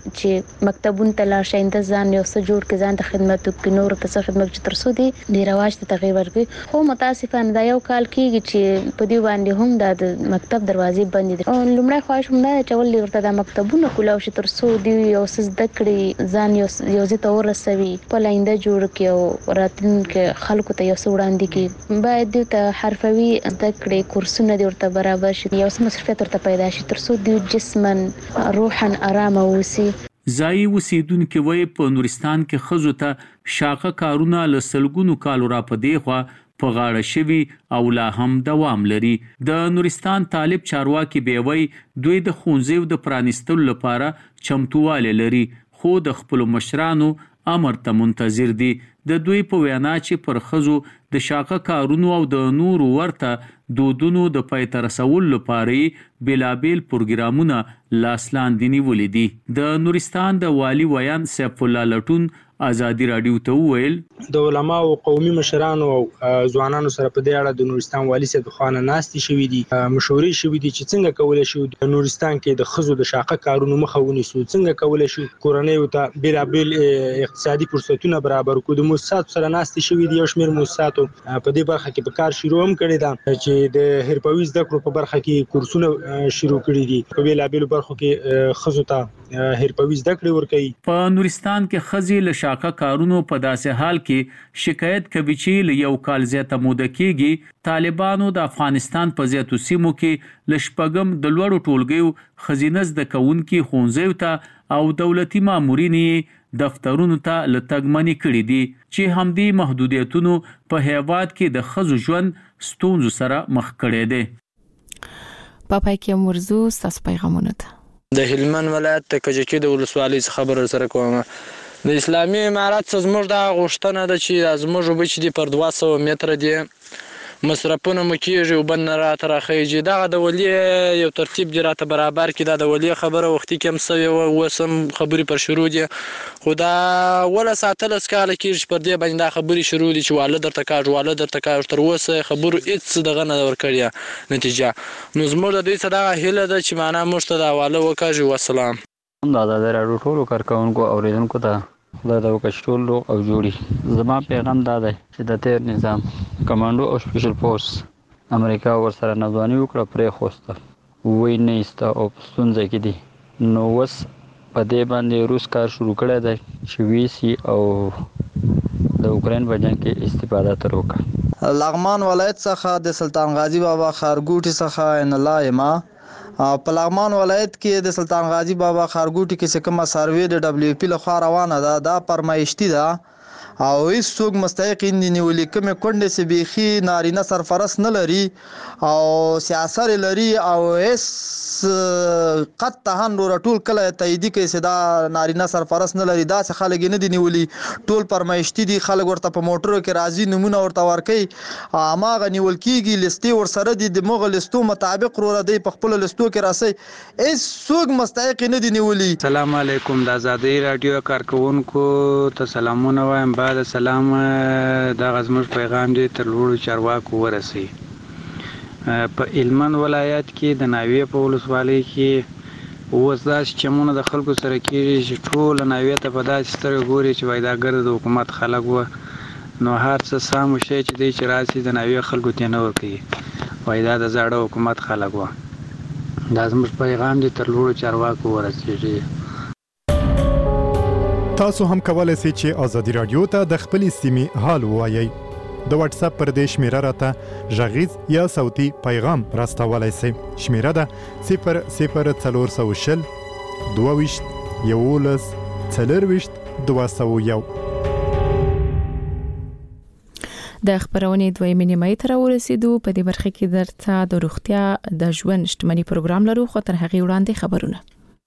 چې مکتبونو ته لاړ شي، د ځان یو څه جوړ کړي، ځان ته خدمت وکړي، نور ته څه خدمت چې تر څو دی د رواج ته تغیر ورکړي. خو متاسفانه دا یو کال کېږي چې په دې باندې هم د مکتب دروازې بندې دي. او لومړی خواهش هم دا چې ولې ورته د مکتبونو کولاو شي تر څو دی یو څه زده کړي، ځان یو یو ځای ته ورسوي، خپل آینده جوړ کړي او راتلونکي خلکو ته یو څه وړاندې کړي. باید دوی ته حرفوي زده کړې کورسونه دې ورته برابر شي، یو څه مصرفیت ورته پیدا شي تر څو دوی جسمن روحا آرامه اوسي. ځایي اوسیدونکي وایي په نورستان کې ښځو ته شاقه کارونه له سلګونو کالو را په دې خوا په غاړه شوي او لا هم دوام لري. د نورستان طالب چارواکي بیا وایي دوی د ښوونځیو د پرانیستلو لپاره چمتووالی لري، خو د خپلو مشرانو امر ته منتظر دي. د دوی په وینا چې پر ښځو د شاقه کارونو او د نورو ورته دودونو د پای ته رسولو لپاره بیلابیل پروګرامونه لاس لاندې نیولي دي. د نورستان د والي ویان سیف الله لټون ازادي رادیو ته وویل د علما او قومي مشرانو او ځوانانو سره په دې اړه د نورستان والي صاحب خانه ناستې شوې دي، مشورې شوې دي چې څنګه کولای شو د نورستان کې د ښځو د شاقه کارونو مخه ونیسو، څنګه کولای شو کورنیو ته بیلابیل اقتصادي فرصتونه برابر کړو. د موسساتو سره ناستې شوې دي، یو شمېر موسساتو په دې برخه کې په کار شروع هم کړې ده چې د حرفوي زده کړو په برخه کې کورسونه شروع کړي دي، په بیلابیلو برخو کې ښځو ته حرفوي زده کړې ورکوي. په نورستان کې ښځې له شاقه کارونو په داسې حال کې شکایت کوي چې له یو کال زیاته موده کېږي طالبانو د افغانستان په زیاتو سیمو کې له شپږم د لوړو ټولګیو ښځینه زده کوونکي ښوونځیو ته او دولتي مامورین دفترونو ته له تګ منې کړي دي چې همدې محدودیتونو په هیواد کې د ښځو ژوند ستونزو سره مخ کړی دی. په پای کې مرزو ستاسو پیغامونه ته د هلمند ولایت د کجکي د ولسوالۍ څخه خبر سره کوم. د اسلامي امارات څخه زموږ دا غوښتنه ده چې زموږ اوبه چې دي پر دوه سوه متره دي، مصرفونه مو کېږي، اوبه نه راته راخیږي. دغه د ولي یو ترتیب دې راته برابر کړي. دا د ولي خبره وختي کم سوې وه، اوس هم خبرې پر شروع دي، خو دا ولس اتلس کاله کېږي چې پر دې باندې دا خبرې شروع دي چې واله درته کاږو، واله درته کاږو. تر اوسه خبرو هېڅ دغه نه ده ورکړې نتیجه. نو زموږ د دوی څه دغه هیله ده چې معنا موږ ته دا واله وکاږي. وسلام. دا د راډیو ټولو کارکوونکو اورېدونکو ته خدای دا وکړي چې ټول روغ او جوړي. زما پیغام دا دی چې د تیر نظام کمانډو او سپیشل فورس امریکا ورسره ناځواني وکړه، پرېښوسته، ووایي نه ایسته او په ستونزه کې دي. نو اوس په دې باندې روس کار شروع کړی دی چې ویسي او د اوکراین په جنګ کې استفاده تر وکړه. لغمان ولایت څخه د سلطان غازي بابا ښارګوټي څخه ان الله یما. په لغمان ولایت کې د سلطان غازي بابا ښارګوټي کې چې کومه سروې د ډبلیو پی لخوا روانه ده، دا فرمایشتي ده او هیڅ څوک مستحق نه نیولې کومه کونډه سي بيخي نارینه سرفرست نه لري او سیاست لري او هیڅ قط هن ور ټول کله تایید کوي چې دا نارینه سرفرست نه لري دا څه خلک نه دي نیولې ټول پرمایشتي دي خلک ورته په موټرو کې راځي نمونه ورته ورکي اماغه نیول کیږي لستي ور سره دي د مغل لستو مطابق ور دی په خپل لستو کې راسي اس څوک مستحق نه دي نیولې. السلام علیکم د آزادۍ رادیو کارکونکو ته سلامونه وایم. بعد سلام د غزمر پیغام دی تر لوړو چارواکو ورسي. په هلمند ولایت کې د ناوې په ولسوالۍ کې اوس داسې چمونه د خلکو سره کېږي چې ټول ناوې ته په داسې سترګې ګوري چې وایي دا ګرد د حکومت خلک وه نو هر څه سم شی چې دی چې راسي د ناوې خلکو ته نه ورکوي وایي دا د زاړه حکومت خلک وه. دا زموږ پیغام دی تر لوړو چارواکو ورسېږي. تاسو هم کولای شئ چې آزادي رادیو ته د خپلې سیمې حال ووایئ. د واتس اپ پر دې شمیره راته غږیز یا صوتي پیغام راستولای شئ. شمیره ده صفر صفر څلور سوه شل دوه ویشت یولس څلرویشت دوه سوه یو. د خبرونې دویمې نیمایي ته راورسېدو. په دې برخه کې درته د روغتیا د ژوند شتمنۍ پروګرام لرو خو تر هغې وړاندې خبرونه.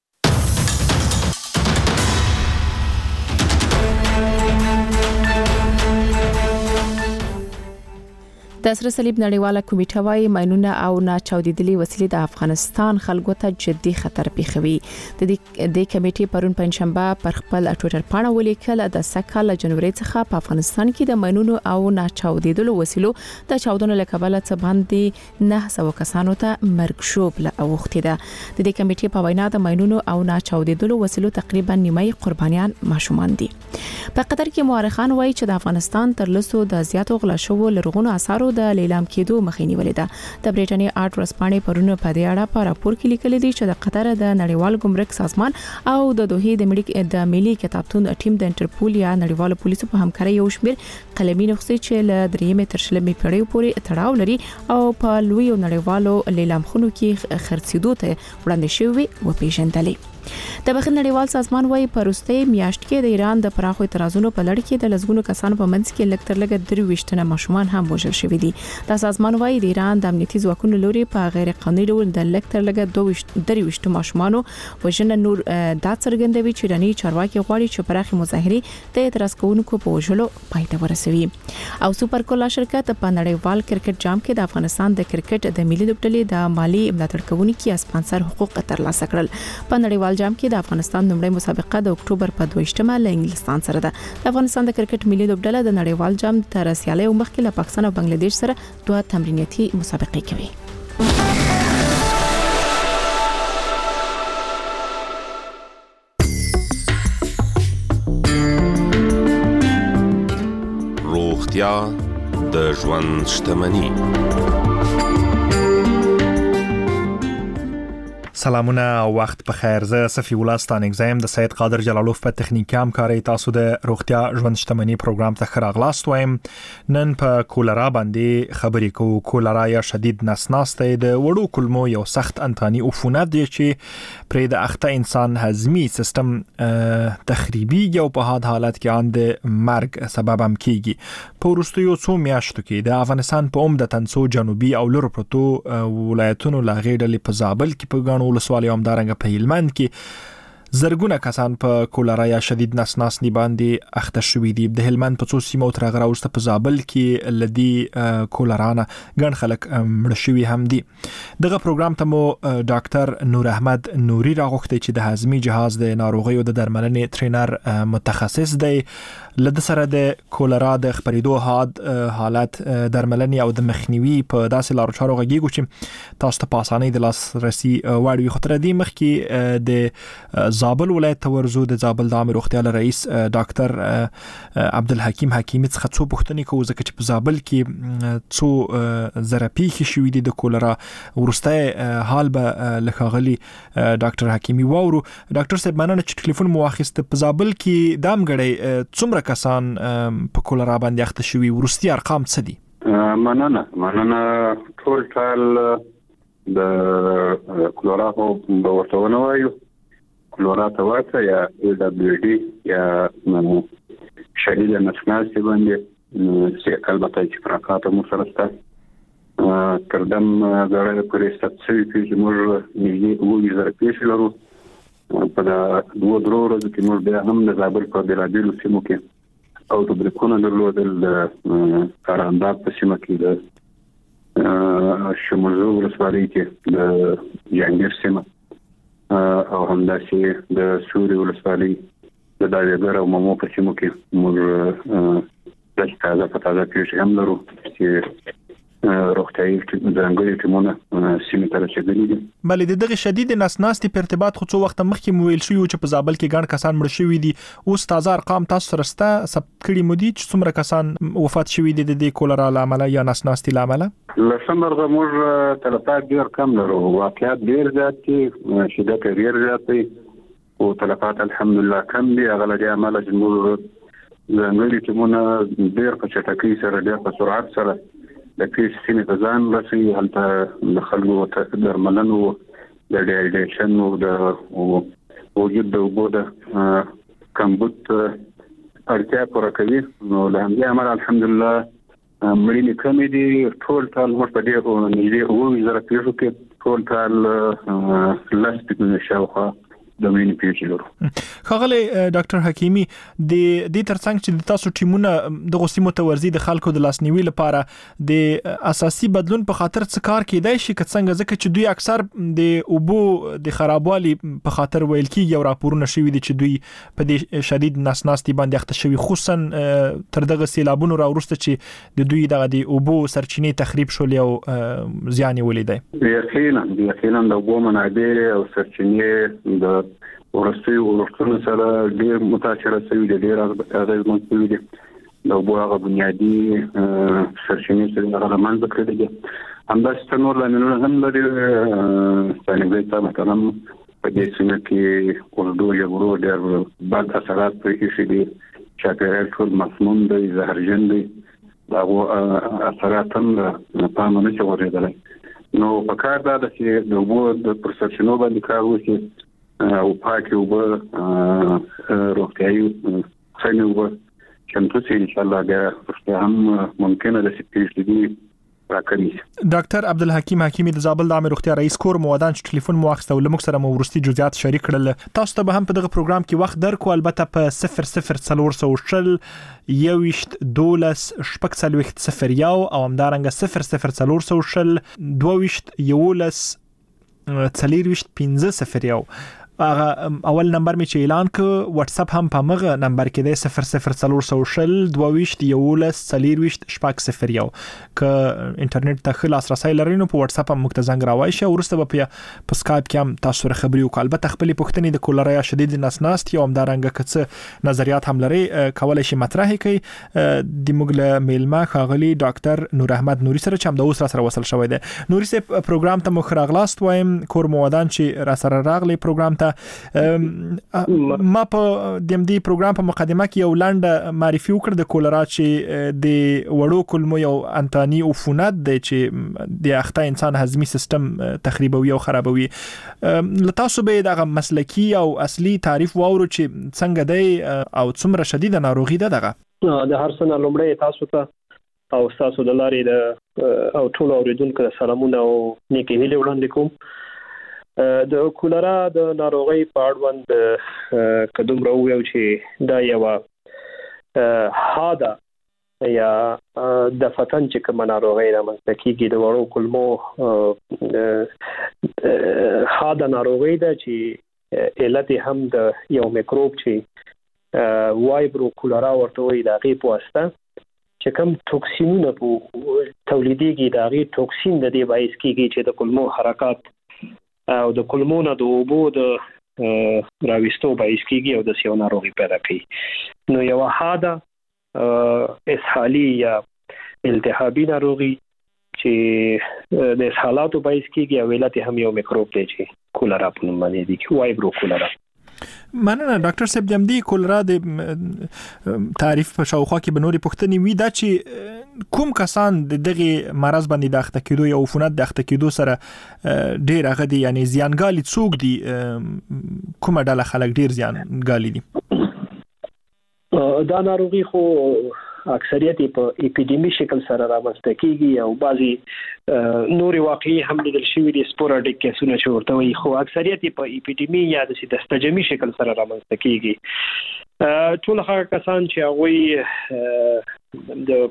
د سره صلیب نړیواله کمیټه وايي ماینونه او ناچاودېدلې وسلې د افغانستان خلکو ته جدي خطر پیښوي. د دې د کمیټې پرون پنځشنبه پر خپل ټویټر پاڼه ولیکل د سکهال جنوري څخه په افغانستان کې د ماینونو او ناچاودېدلو وسلو د چاودنو له کبله څه باندې نه سوه کسانو ته مرګ شوبله اوښتې ده. د دې کمیټې په وینا د ماینونو او ناچاودېدلو وسلو تقریبا نیمایي قربانیان ماشومان دي. په قطر کې مورخان وایي چې د افغانستان تر لسو د زیاتو غلا شوو لرغونو آثارو د لیلام کېدو مخې نیولې ده. د بریټانیا آرټ ورځپاڼې پرونه په دې اړه په راپور کې لیکلي دي چې د قطر د نړیوال ګمرک سازمان او د دوحې د ملي د ملي کتابتون ټیم د انټرپول یا نړیوال پولیسو په همکارۍ یو شمېر قلمي نسخې چې له درېیمې تر شلمې پیړۍ پورې تړاو لري او په لویو نړیوالو لیلامخونو کې خرڅېدو ته وړاندې شوي وپېژندلې. د بخښنې نړیوال سازمان وايي په وروستۍ میاشت کې د ایران د پراخو اعتراضونو په لړ کې د لسګونو کسانو په منځ کې لږ تر لږه درې ویشت تنه ماشومان هم وژل شوي دي. دا سازمان وايي د ایران د امنیتي ځواکونو لوري په غیر قانوني ډول د لږ تر لږه درې ویشت ماشومانو وژنه نور دا څرګندوي چې ایراني چارواکي غواړي چې پراخه مظاهرې د اعتراض کوونکو په وژلو پای ته ورسوي. او سوپر کولا شرکت په نړیوال کرکټ جام کې د افغانستان د کرکټ د ملي لوبډلې د مالی ملاتړ کوونکي اسپانسر حقوق ترلاسه کړل. په نړیوال جام کې د افغانستان لومړی مسابقه د اکتوبر په دویشتمه له انګلستان سره ده. د افغانستان د کرکټ ملي لوبډله د نړیوال جام تر سیالۍ مخکې له پاکستان او بنگلاديش سره دوه تمریناتي مسابقې کوي. روغتیا د ژوند شتمني. سلامونه او وخت په خیر. زه صفی الله ستانګ زم د سید قادر جلالوف په تخنیکی همکاري تاسو د روغتیا ژوند شتمنۍ پروګرام ته خراغلاست وایم. نن په کولرا باندې خبرې کوو. کولرا یا شدید نسناسته د وړو کلمو یو سخت انتاني عفونت دی چې پرې د اخته انسان هضمي سیستم تخریبي او په هاد حالت کې ان د مرګ سبب هم کیږي. په وروستیو څو میاشتو کې د افغانستان په عمدتاً څو جنوبي او لور پروتو ولایتونو لا غېډلې په زابل کې په ګڼو ولسوالۍ هم دارنګه په هلمند کې زرګونه کسان په کولرا یا شدید نسناسني باندې اخته شوي دي. د هلمند په څو سیمو تر هغه وروسته په زابل کې لدی کولرا نه ګڼ خلک مړه شوي هم دي. دغه پروګرام ته مو ډاکټر نور احمد نوري راغوښتي چې د هضمي جهاز د ناروغیو د درملنې ټرینر متخصص دی. لد سره د کولرا د خبرېدو حاد حالت درملنې او د مخنیوي په داسې لارو چارو غږیږو چې تاسو ته په اسانۍ د لاسرسي وړ وي. خو تر دې مخکې د زابل ولایت ته ورزو. د زابل د عامه روغتیا رئیس ډاکټر عبدالحکیم حکیمی څخه څو پوښتنې کوو ځکه چې په زابل کې څو زره پیښې شوي دي د کولرا. وروستی حال به له ښاغلي ډاکټر حکیمی واورو. ډاکټر صاحب مننه چې ټلیفون مو واخیست. په زابل کې دا همګړی څومره کسان په کولرا باندې اخته شوي؟ وروستي ارقام څه دي؟ مننه مننه ټول ټال د کولرا په ورته ونوایو. کولرا ته ورته یا ای دبلیو ډي یا شدید نسناستي باندې چې البته چې پراکاته مو سره ستا تردم غړې پرې ستاسو چې موږ نږدې وګړي زره پیښ لرو په دا دوه درو ورځې کې موږ بیا هم د زابل په بلادیلو سیمو کې او د بریکونه درلودل د کاراندا په سیمه کې د شموزو ولسوالۍ کې د جنګیر سیمه او همداسې د سوري ولسوالۍ د دایګر او ممو په سیمو کې موږ د تازه په تازه پیښې هم لرو چې روغتیايي ځانګړي ټیمونه سیمې ته رسیدلي دي. بلې د دغه شدید نسناستي په ارتباط خو څو وخت مخکې مو ویل شوی چې په زابل کې ګڼ کسان مړ شوي دي، اوس تازه ارقام تاسو سره شته ثبت کړي مو دي چې څومره کسان وفات شوي دي د کولرا له امله یا نسناستي له امله؟ له څومره موږ تلفات ډېر کم لرو، واقعیت ډېر زیات دي، شدت ډېر زیات دی او تلفات الحمدلله کم دي. هغه له دې امله چې موږ ځانګړي ټیمونه ډېر په چټکۍ سره ډېر په سرعت سره د پیښې سیمې ته ځان رسوي، هلته د خلکو ته درملنه او د ډیهایډریشن او د وجود د اوبو د کمبود اړتیا پوره کوي. نو له همدې امله الحمدلله مړینې کمې دي. ټول ټال موږ په دې نږدې اووه زره پیښو کې ټول ټال لس پنځه شاوخوا د مینې پیښې لرو. ښاغلی ډاکټر حکیمي، د دې ترڅنګ چې تاسو ټیمونه د غوسیمو ته ورزي د خلکو د لاسنیوي لپاره د اساسي بدلون په خاطر څه کار کېدای شي؟ که څنګه ځکه چې دوی اکثر د اوبو د خرابوالي په خاطر ویل کېږي او راپورونه شوي دي چې دوی په دې شدید نسناستي باندې اخته شوي، خصوصا تر دغه سیلابونو راوروسته چې د دوی دغه د اوبو سرچینې تخریب شولې او زیان یې ولیدی. یقینا یقینا د اوبو منابع او سرچینې د ورستي ورستونه سره ډېر متاثره شوي دي، ډېر اغېزمن شوي دي. د اوبو هغه بنیادي سرچینې چې هغه له منځه کړي دي. همداسې نور لاملونه هم لري. ځانګړي ته مثلا په دې سیمه کې اردو یو ډېر بد اثرات پرې شي دي، چاپیریال ټول مسموم دی، زهرجن دی، دغه اثرات هم نه پام نه شي ورېدلی. نو په کار دا ده چې د اوبو د پرسرچینو باندې کار وشي او پاکي اوبه روغتیايي خني اوبه چمتو سي ان شاء الله بیا هم ممکنه ده چې پیښې دي راکړي. ډاکټر عبدالحکیم حکیمی د زابل د عامه روغتیا رئیس کور موادان چې ټلیفون مو واخیسته او له موږ سره مو ورستي جزئیات شریک کړل. تاسو ته به هم په دغه پروګرام کې وخت درکو، البته په صفر صفر څلور سوه شل یویشت دولس شپږ څلوېښت صفر یو او همدارنګه صفر صفر څلور سوه شل دوهویشت یولس څلېرویشت پنځه صفر یو. هغه اول نمبر می چې اعلان ک واتس اپ هم په مغه نمبر کې دی صفر صفر څلور سوه شل دوهویشت یولس څلېرویشت شپږ صفر یو. ک انټرنیټ ته خلاص لاسرسی لرئ نو په واتس اپ هم مخته زنګ راوای شي. ورسته به په سکایپ کې هم تاسو سره خبري وکړو. البته خپل پوښتنې د کولرا یا شدید نسناستي او همدارنګه کڅ نظریات هم لري کولای شي مطرح کړئ. د مغله میلما خاغلی ډاکټر نور احمد نوري سره چې هم د اوس را سره وصل شوی دی. نوري سه پروګرام ته مخ راغلاست وایم کور موادان چې را سره راغلي پروګرام ته. ما په دیم دی پروګرام په مقدمه کې یو لاند معرفي وکړ د کولرا چې د وړو کلمو یو انتانی عفونت دی چې د اخته انسان هضمي سیستم تخریبوي او خرابوي. لتاسو به دغه مسلکی او اصلي تعریف واورو چې څنګه دی او څومره شدید ناروغي ده. دغه د هر سنه لومړی تاسو ته او تاسو د لارې د او ټول اوریدونکو سلامونه او نیکی هیله وړاندې کوم. د کولرا د ناروغي په اړوند قدم راویو چې دا یو حاده یا د فتن چې کوم ناروغي رامنځته کیږي د وړو کلمو حاده ناروغي ده چې علت هم د یو میکروب چې وایبرو کولرا ورته وایي د غي په واسطه چې کوم توکسینونه په تولیدېږي د غي توکسین د دې باعث کیږي چې د کلمو حرکت او د کلمونو د اوبو د راويستو باعث کیږي او د سیو ناروغي پیدا کوي. نو یو حاده اسهالي یا التهابي ناروغي چې د اسهالاتو باعث کیږي او علت هم یو میکروب دی چې کولرا په نوم باندې دی، وایبرو کولرا. مننه ډاکټر صاحب. د امدی کولرا د تعریف په شاوخوا کې بنوري پښتني وی دا چې کوم کسان د دغه مرض باندې د اخته کېدو یا عفونت د اخته کېدو سره ډېر هغه دي، یعنی زیانګالي څوک دي، کومه ډله خلک ډېر زیانګالي دي؟ دا ناروغي خو اکثریت په اپیډیمی شکل سره رامنځته کیږي او بعضي نوري واقعي هم لیدل شوی دي سپوراډیک کیسونه چې ورته وي خو اکثریت په اپیډیمی یا د دستجمی شکل سره رامنځته کیږي ټول هغه کسان چې هغه د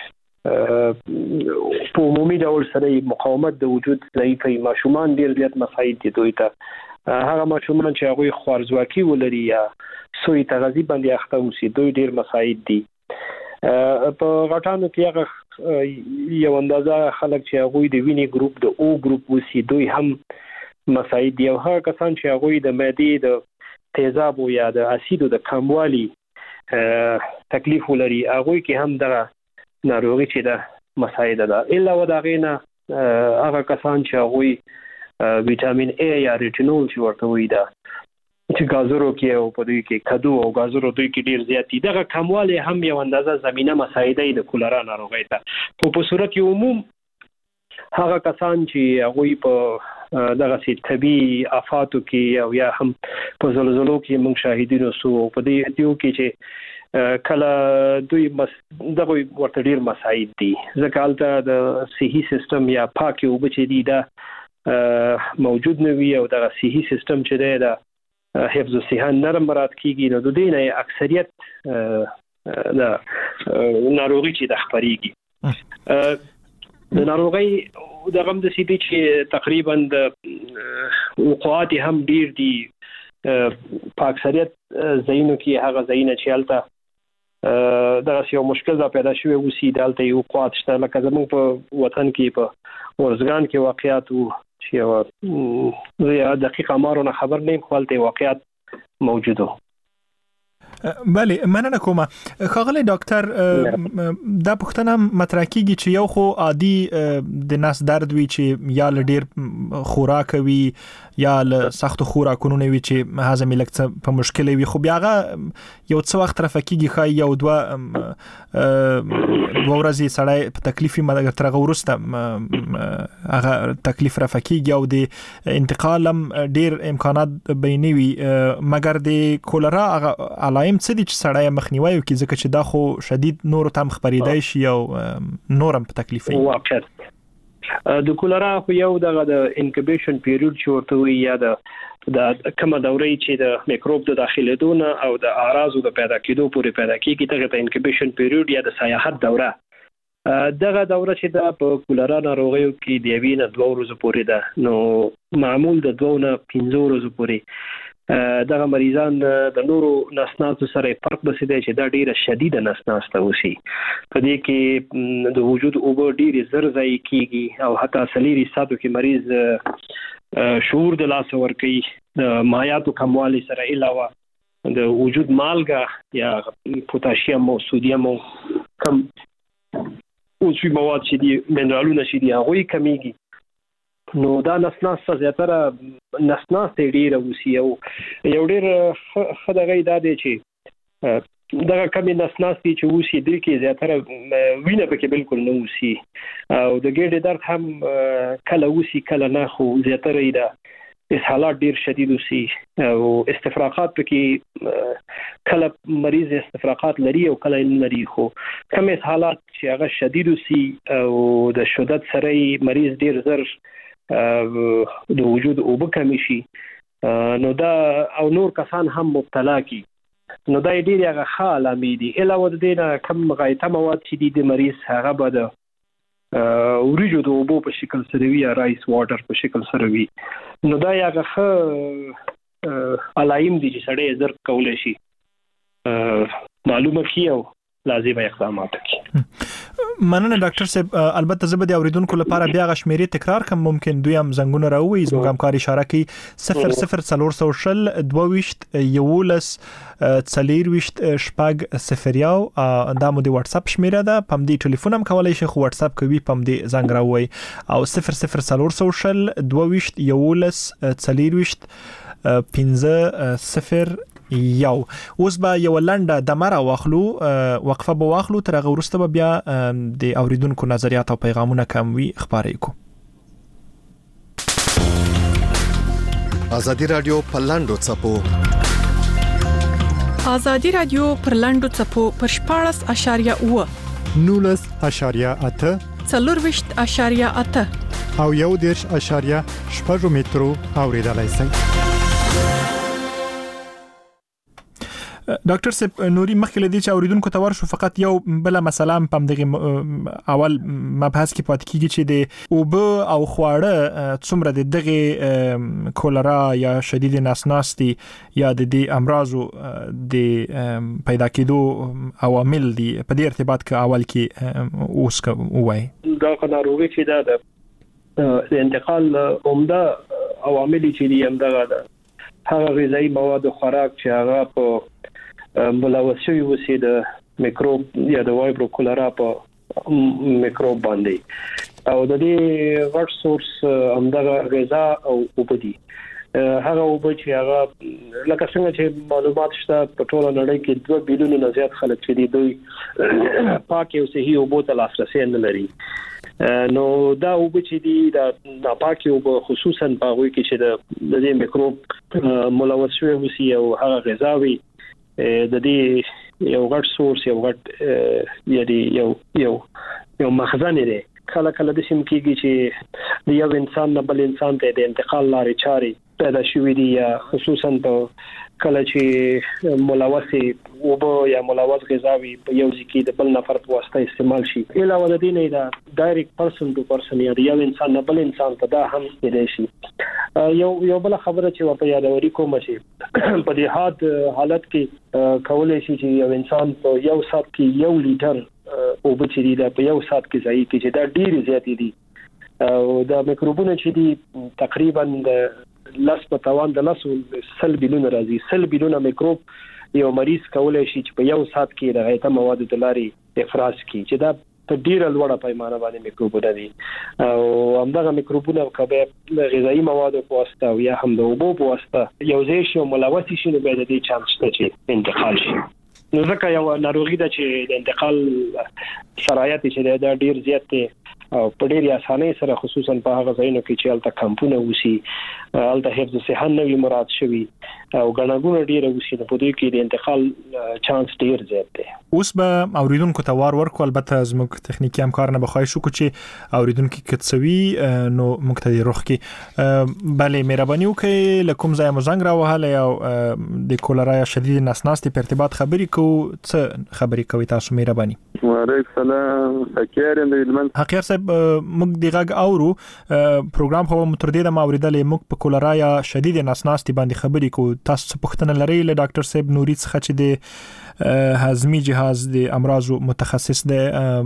په عمومي ډول سره مقاومت د وجود ضعیفي ماشومان ډیر زیات مساعد دي دوی ته هغه ماشومان چې هغه خوارزواکي ولري یا سوی تغذیه باندې اخته اوسي دوی ډیر مساعد دي په غټانو کې هغه یو اندازه خلک چې هغه د ویني ګروپ د او ګروپ وسی دوی هم مساعد دي او هغه کسان چې هغه د معدې د تیزاب یا د اسیدو د کموالي تکلیف ولري هغه کې هم د ناروغي چې د مساعد ده الا وداغینا هغه کسان چې هغه وټامین ای یا ریټینول چې ورته وي دا چې گازرو کې او په دوی کې کدو او گازرو دوی کې ډیر زیات دي دغه کمواله هم یو اندازه زمينه مساعده د کولرا ناروغي ته په په صورت عموم هغه کسان چې هغه په دغه سي طبي آفاتو کې او یا هم په زلزلو کې موږ شاهدین اوسو په دې دیو کې چې کله دوی مس دغه ورته ډیر مساعد دي ځکه البته د صحي سیستم یا پاکي او بچي دي دا موجود نه وي او دغه صحي سیستم چې دی دا حفظ الصحه نرم مراد کیږي نو د دې نه اکثریت د ناروغي چې د خبريږي د ناروغي د غم د سيدي چې تقریبا د وقوعات هم ډیر دي په اکثریت زینو کې هغه زینه چې البته دا یو مشکل را پیدا شوی وسی دالته یو وقوعات شته لکه زموږ په وطن کې په ورزګان کې واقعیات وو چې زه دقیق امارونه خبر نیم خپلته واقعیت موجوده بله مننه کوم خاغلی ډاکټر دا پښتنه مطرح کیږي چې یو خو عادي د نس درد وی چې یا ډیر خوراک وی یا له سخت خوراکونو وی چې هضم لکه په مشکل وی خو بیا یو څو وخت رافقيږي خای یو دوا دوا ورځې سړی په تکلیفي مګر ترغه ورسته هغه تکلیف رافقيږي او د انتقالم ډیر امکانات بینوي مګر د کولرا هغه علائم څه دي چې سړی مخنیوي کوي ځکه چې دا خو شدید نور تم خبرېدای شي او نورم په تکلیفي واقعیت د کولرا خو یو دغه د انکوبیشن پیریود چې ورته وي یا د د کومه دورې چې د میکروب د داخليدونه او د اعراضو د پیدا کېدو پورې پیدا کیږي دغه د انکوبیشن پیریود یا د سیاحت دوره دغه دوره چې د په کولرا ناروغیو کې د وینې دوه ورځې پورې ده نو معمول د دوه نه پنځه ورځې پورې دغه مریضان د نورو نسناسو سره فرق بسیده چې دا ډیره شدیده نسناسته وسی په دې کې د وجود اوبه ډیره زر ځای کیږي او حتی سلیری ساتو کې مریض شعور د لاس ور کوي د مایعاتو کموالی سره علاوه د وجود مالګه یا پوتاشیم او سودیم کم او څه مواد چې دي منرالونه چې دي هغه کمیږي نو دا نسناس زیاتره نسناس ډیره وسی او یو ډیر خدای دا دی چې دغه کمی نسناس دي چې وسی د کې زیاتره وینه پکې بالکل نه وسی او د ګډې درد هم کله وسی کله نه خو زیاتره دا اسهالات ډیر شدید وسی او استفراغات پکې کله مریض استفراغات لري او کله نه لري خو کم اسهالات چې هغه شدید وسی او د شدت سره مریض ډیر زر د وجود او بکمی شي نو دا او نور کسان هم مبتلا کی نو دا ډیر هغه خاله مې دي علاوه د دې نه کم غایطه مواد چې د مریض هغه به د اوریجو د اوبو په شکل سره وی یا رایس واټر په شکل سره وی نو دا هغه خ علائم دي چې سړی زر کول شي معلومه کیو لازم اقدامات کوي مننه ډاکټر صاحب البته زبدي اوریدونکو لپاره بیا غشمیري تکرار کوم ممکن دوی هم زنګونه راوي زموږ همکار اشاره کوي صفر صفر څلور سو شل دوه یولس څلورويشت شپږ صفر یو دا مو د واتس اپ شمیره ده پم دی ټلیفون هم کولای شي خو واتس اپ کوي پم دی زنګ راوي او صفر صفر څلور سو شل دوه یولس څلورويشت پنځه صفر یو اوس به یو لنډه دمره واخلو وقفه به واخلو تر هغه وروسته به بیا د اوریدونکو نظریات او پیغامونه کوم وي خبرې کو ازادي رادیو په لاندو چپو ازادي رادیو پر لنډو چپو پر شپاړس اشاریه اوه نولس اشاریه اته څلورویشت اشاریه اته او یو دیرش اشاریه شپږ مترو اوریدلای شئ. ډاکټر صاحب نوري مخکې لدی چې اوریدونکو ته ورشو فقط یو بل مسله هم دغه اول مبحث کې پات کیږي چې د اوبه او خواړه څومره د دغه کولرا یا شدید ناسناستي یا د دې امراضو د پیدا کېدو عوامل دي په دې ارتباط کې اول کې اوس کوي دا ناروغي چې دا د انتقال عمده عوامل چې دي هم دا هغه غذایی مواد او خوراک چې هغه په ملوث شوی وسی د میکروب یا د وایبرو کولرا په میکروب باندې او د دې غټ سورس همدغه غذا او اوبه دي. هغه اوبه چې هغه لکه څنګه چې معلومات شته په ټوله نړۍ کې دوه بیلیون نه زیات خلک چې دي دوی پاکي او صحي اوبو ته لاسرسي نه لري. نو دا اوبه چې دي دا ناپاکي اوبه خصوصا په هغه کې چې د دې میکروب ملوث شوی وسی او هغه غذاوي د دې یو غټ سورس یو غټ یعنی یو یو یو مخزن دی. کله کله د سیم کېږي چې د یو انسان نه بل انسان ته د انتقال لارې چارې پیدا شوې دي یا خصوصا په کله چې ملوث اوبه یا ملوث غذاوي په یو ځکه د بل نفر په واسطه استعمال شي. علاوه د دې نه دا ډایرکټ پرسن ټو پرسن یا د یو انسان نه بل انسان ته دا هم کېدای شي. یو یو بل خبره چې په یادوري کوم چې په دې حالت حالت کې کولای شي چې یو انسان په یو سات کې یو لیټر اوبه چې دا په یو سات کې ځای کې چې دا ډیر زیات دي او دا میکروبونه چې دي تقریبا د لاس په توان د لاس سل بیلون راځي. سل بیلون میکروب یو مریض کولای شي چې په یو سات کې د غیته مواد د لارې افراز کړي چې دا په ډیره لوړه پیمانه باندې میکروبونه دي او همدغه میکروبونه کبه غذایی مواد په واسطه او یا هم د اوبو په واسطه یو ځای شي ملوث شي نو به د دې چانس شته چې انتقال شي. نو ځکه یو ناروغي ده چې د انتقال شرایط چې دا ډیر زیات دي او په ډېر اسانۍ سره خصوصا په هغه ځایونو کې چې الته کمپونه وسی الته حفظ صحت نوی مراد شوی او غناګونه ډیر وسی په دې کې د انتقال چانس ډیر زیات دی. اوس به اوریدونکو ته وار ورکو البته زموږ تخنیکی همکارانه بخوای شو چې اوریدونکو کڅوي نو موږ ته روخ کې bale مهرباني وکړئ لکم ځای مزنګ راوهاله او د کولرا شدید نسناستي په ارتباط خبرې کو څه خبرې کوي تاسو مهرباني. وعلیکم السلام حکیر اندلمن حکیر صاحب موږ دغه اورو پروګرام خو متردد ما اوریدلې موږ په کولرا یا شدید نسناستي باندې خبرې کو تاسو څه پوښتنه لرئ له ډاکټر صاحب نوري څخه چې د هضمي جهاز د امراض متخصص دی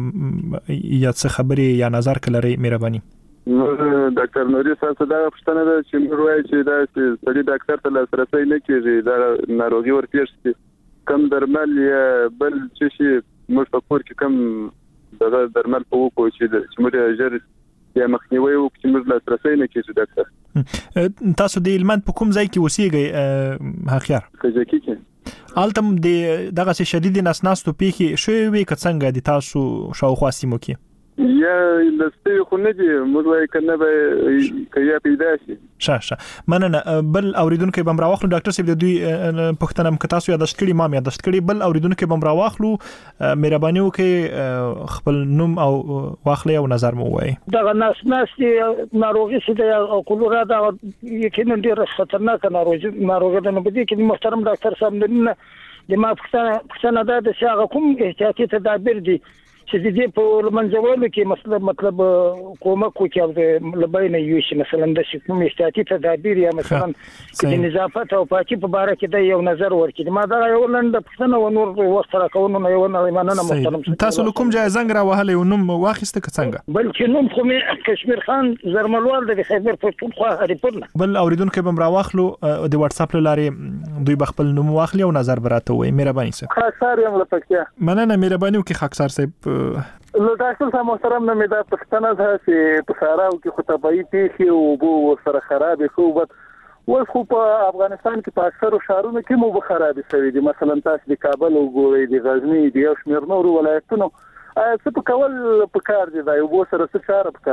یا څه خبرې یا نظر کلري مهرباني. ډاکټر نوري تاسو دا پوښتنه ده چې موږ وایو چې دا سړي ډاکټر ته لاسرسي نه کیږي دا ناروغي ورپېښ شي کم درمل یا بل څه شي موږ په کور کې کم دغه درمل په وکړو چې موږ ژر یا مخنیوي وکړو چې موږ لاسرسي نه کیږي ډاکټر. تاسو د هلمند په کوم ځای کې اوسېږئ حقیار؟ کجکی کې. التم د دغه شدید نسناستو پیښې شوې وي که څنګه د تاسو شاوخوا سیمو کې؟ یا لسته خو نه دي موږ وايي کنه به کیا پیدا شي. شه شه مننه. بل اوریدونکو بم راوخلو ډاکټر صاحب د دوی پښتنه م تاسو یاداشت کړي ما یاداشت کړي بل اوریدونکو بم راوخلو مهرباني وکړئ خپل نوم او واخلې او نظر مو وایي. دا ناسناستي ناروغي چې د کولرا دا یقینا ډیره خطرناک ناروغي ناروغي ده نو بده کې محترم ډاکټر صاحب نه د ما پښتنه پښتنه دا د شاغه کوم احتیاطي تدابیر دي چې دې په منځولو کې مطلب مطلب کومک کوي چې لباینه یو شي مثلا د کوم احتیاطي تدابیر یا مثلا د نظافت او پاکي په اړه کې د یو نظر ورکړي ما دا یو لنډ پښتنه و نور وخت راکونو نه یو نه مننه محترم. تاسو کوم ځای زنګ را وهله او نوم واخیسته که څنګه؟ بلکې نوم خو مې کشمیر خان زرملوال د خیبر پښتونخوا هریپور. بل اوریدونکو بم راوخلو د واتس اپ لارې دوی بخپل نوم واخلي او نظر براته وي مهرباني صاحب. خاصار یم لپاره مننه مهرباني وکړئ خاکسار صاحب. لو ډاکټر صاحب محترم نه مې دا پښتنه ده چې په ساراو کې خطبای پیښې او بو سره خراب شو بس اوس خو په افغانستان کې په اکثرو ښارونو کې مو به خراب شوي دي مثلا تاسو د کابل او ګوري د غزنی د یو شمېر نورو ولایتونو څه په کول په کار دي دا یو بو سره څه کار په کار ده.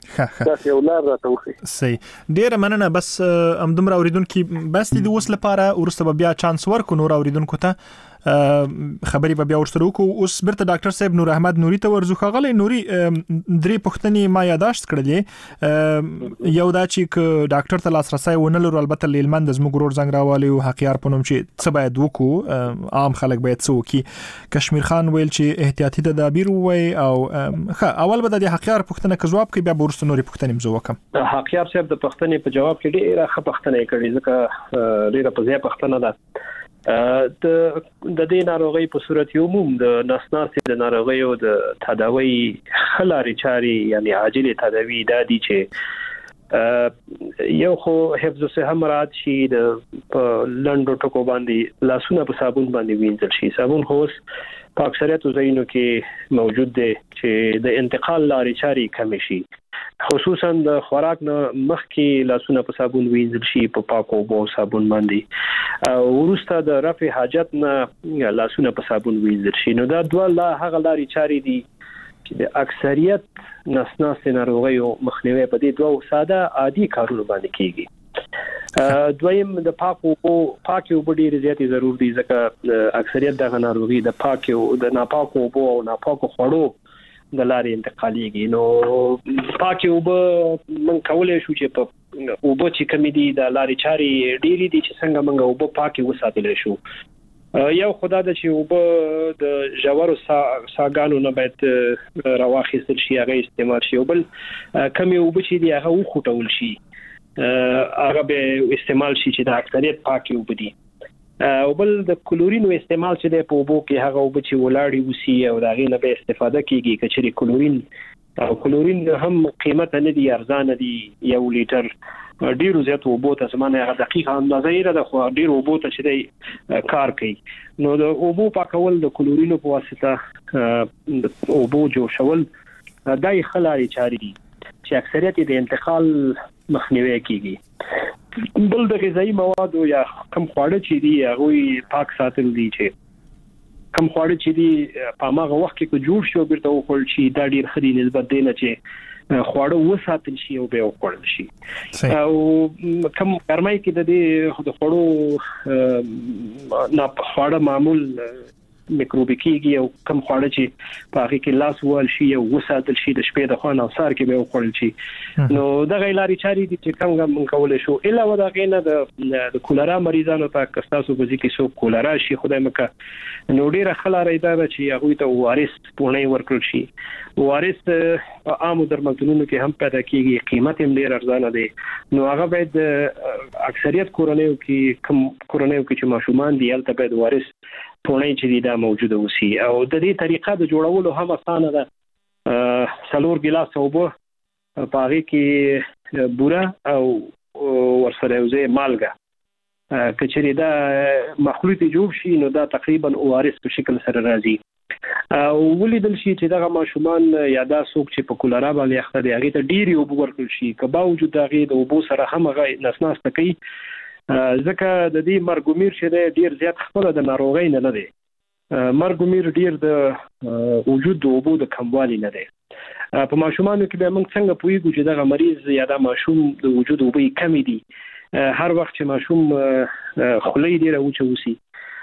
دا یو لار راته وخی. صحیح. ډیر مننه. بس همدومره اوریدونکو بس د اوس لپاره ورسته بیا چانس ورکو نور اوریدونکو ته خبري به بیا ورسره وکړو. اوس برته ډاکټر صاحب نور احمد نوري ته ورزو. خغلی نوري درې پښتنې ما یاداشت کړلې. یو دا چې ک ډاکټر ته لاسرسي ونه لرو، البته لیلمن د زموږ ورور زنګ راوالي او حقیار پونم چې څه باید وکړو، عام خلک باید څه وکړي. کشمیر خان ویل چې احتیاطي تدابیر وای او ښه اول به د حقیار پښتنه ک جواب کوي، بیا ورسره نوري پښتنې مزو وکم. حقیار صاحب د پښتنې په جواب کې ډیره ښه پښتنه کړې، ځکه ډیره په ځای پښتنه ده. د د دې ناروغي په صورت یو موم د نسناسي د ناروغي او د تداوی خلاري چاري یعنی عاجله تداوی د دي چې یو خو حفظ صحه مراد شي د لندو ټکو باندې لاسونه په صابون باندې وینځل شي. صابون خو په اکثریت ځایونو کې موجود دی چې د انتقال لارې چاري کم شي، خصوصا د خوراک نه مخکې لاسونه په صابون وینځل شي په پاکو اوبو صابون باندې، او وروسته د رفع حاجت نه لاسونه په صابون وینځل شي. نو دا دوه لا هغه لارې چاري دي چې د اکثریت نسناس ناروغیو مخنیوي په دې دوه ساده عادي کارونو باندې کیږي. دویم د پاکو او پاکو اوبو ډیر زیاتې ضروري دي، ځکه اکثریت دغه ناروغي د پاکو د ناپاکو اوبو او ناپاکو خوړو د لارې انتقاليږي. نو پاکو اوبو من کولای شو چې په اوبو چې کمی دي د لارې چاري ډیری دي چې څنګه موږ اوبو پاکي وساتل شو. یو خدای د چې اوبو د جوارو ساګانو نه باید راواخیستل شي، هغه استعمال شي، او بل کمی اوبو چې دی هغه وخټول شي، هغه به استعمال شي چې د اکثریت پاکي اوبو دي. او بل د کلورین استعمال چې د په اوبو کې هغه اوبو چې ولاړی وسی او دا غي نه به استفاده کیږي، کچري کلورین او کلورین هم قیمت نه دی ارزانه دی، یو لیټر ډیرو زیات اوبو ته زمانه هغه دقیقه اندازه یې د خو ډیر اوبو ته چې کار کوي. نو د اوبو پاکول د کلورینو په واسطه د اوبو جوشول دای خلاري چاري دي چې اکثریت د انتقال مخنیوي کیږي. بل د غذایی مواد یا کم خواړه چې دي هغه پاک ساتل دي، چې کم خواړه چې دي په هغه وخت کې جوړ شو بیرته وخول شي، دا ډیر خري نسبت دی نه چې خواړه وساتل شي او به وخوړل شي. او کم ګرمای کې د دې د خوړو نه خواړه معمول میکروبي کېږي، او کم خواړه چې په هغه کې لاس وال شي او وساتل شي د شپې د خوان او سار کې به وخوړل شي. نو د غیلاري چاري دي چې څنګه مونږ کولای شو الا ودا غینه د د کولرا مریضانو ته کستاسو په ځکه سو کولرا شي خدای مکه نو ډیره خلاره اداره چې هغه ته وارث پونه ورکړل شي. وارث په عامو درملتونونو کې هم پیدا کیږي، قیمت هم ډیر ارزانه دي. نو هغه باید اکثریت کورنیو کې کم کورنیو کې چې ماشومان دي هلته باید وارث پونه چې دا موجوده وسی. او د دې طریقه د جوړولو هم اسانه ده. سلور ګلاس اوبه پاره کې بوره او ورسره یوځای مالګه کچري دا مخلوط جوړ شي، نو دا تقریبا اوارس په شکل سره راځي. او ولیدل شي چې دا ماشومان یا دا څوک چې په کولرا باندې اخته دي هغه ته ډیر اوبه ورکړل شي، که باوجود هغه د اوبو سره هم هغه نسناس کوي، ځکه د دې مرګومیر چې ډیر زیات خپل د ناروغۍ نه نه دی. مرګومیر ډیر د وجود د اوبو د کموالي نه دی. په ماشومانو کې به موږ څنګه پوهیږو چې دا مریض یا دا ماشوم د وجود اوبو کمی دي؟ هر وخت چې ماشوم خلې دی راوچه وسی،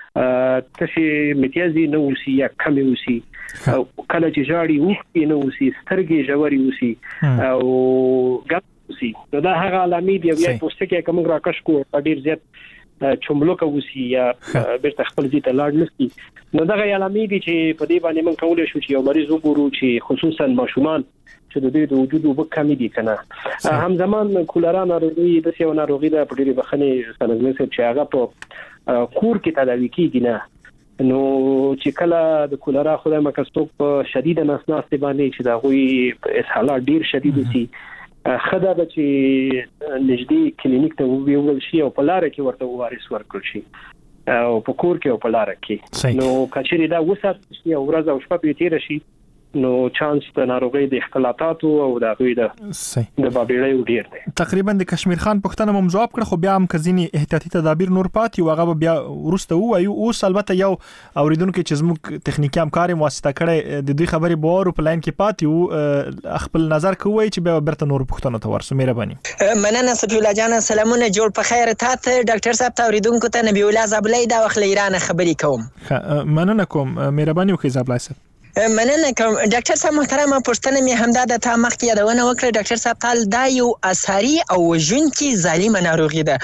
تاسو متیازي نو وسی یا کمی وسی، او کله چې جاړي وخت نه وسی، سترګې جوړي وسی او ګپ وسی، نو دا هغه علامې دی بیا پوسټ کې کوم راکش کو ډیر زیات چوملوکه وسی یا بیرته خپل ځای ته لاړ نشي. نو دا غي علامې دي چې په دې باندې موږ کولای شو چې یو مریض وګورو چې خصوصا ماشومان چې د دې د وجود وب کمی دي کنه. همزمان کولرا ناروغي د سیو ناروغي د پډيري بخنه سنګل چې هغه په کور کې تداوي کیږي نه. نو چې کله د کولرا خدای مکستوک په شدید نسناس باندې چې دا غوي اسهالات ډیر شدید وسی، خدای د چې نږدې کلینیک ته ویول شي او په لار کې ورته وارث ورکړل شي او په کور کې او په لار کې. نو کچېری دا وسات شي او ورځ او شپه په تیر شي، نو چانس د ناروغي د اختلاطاتو او د غوي د د بابیړې ډیر دی. تقریبا د کشمیر خان پښتنه مم جواب کړ، خو بیا هم کزيني احتیاطي تدابیر نور پاتې او هغه بیا ورسته وایو. اوس البته یو اوریدونکو چې زموږ تخنیکی همکاري واسطه کړي د دوی خبري بور په لاین کې پاتې او خپل نظر کوي چې بیا برته نور پښتنه ته ورسو. مهرباني. مننه صفی الله جان، سلامونه جوړ په خیر ته ډاکټر صاحب ته اوریدونکو ته نبی الله زابلې دا وخت ایران خبري کوم. مننه کوم، مهرباني وکړئ زابلای صاحب. مننه کوم ډاکټر صاحب محترمه، پښتنه می همدا د تا مخ کې یادونه وکړه ډاکټر صاحب تعال دا یو اثري او وژونکي ظالمه ناروغي ده،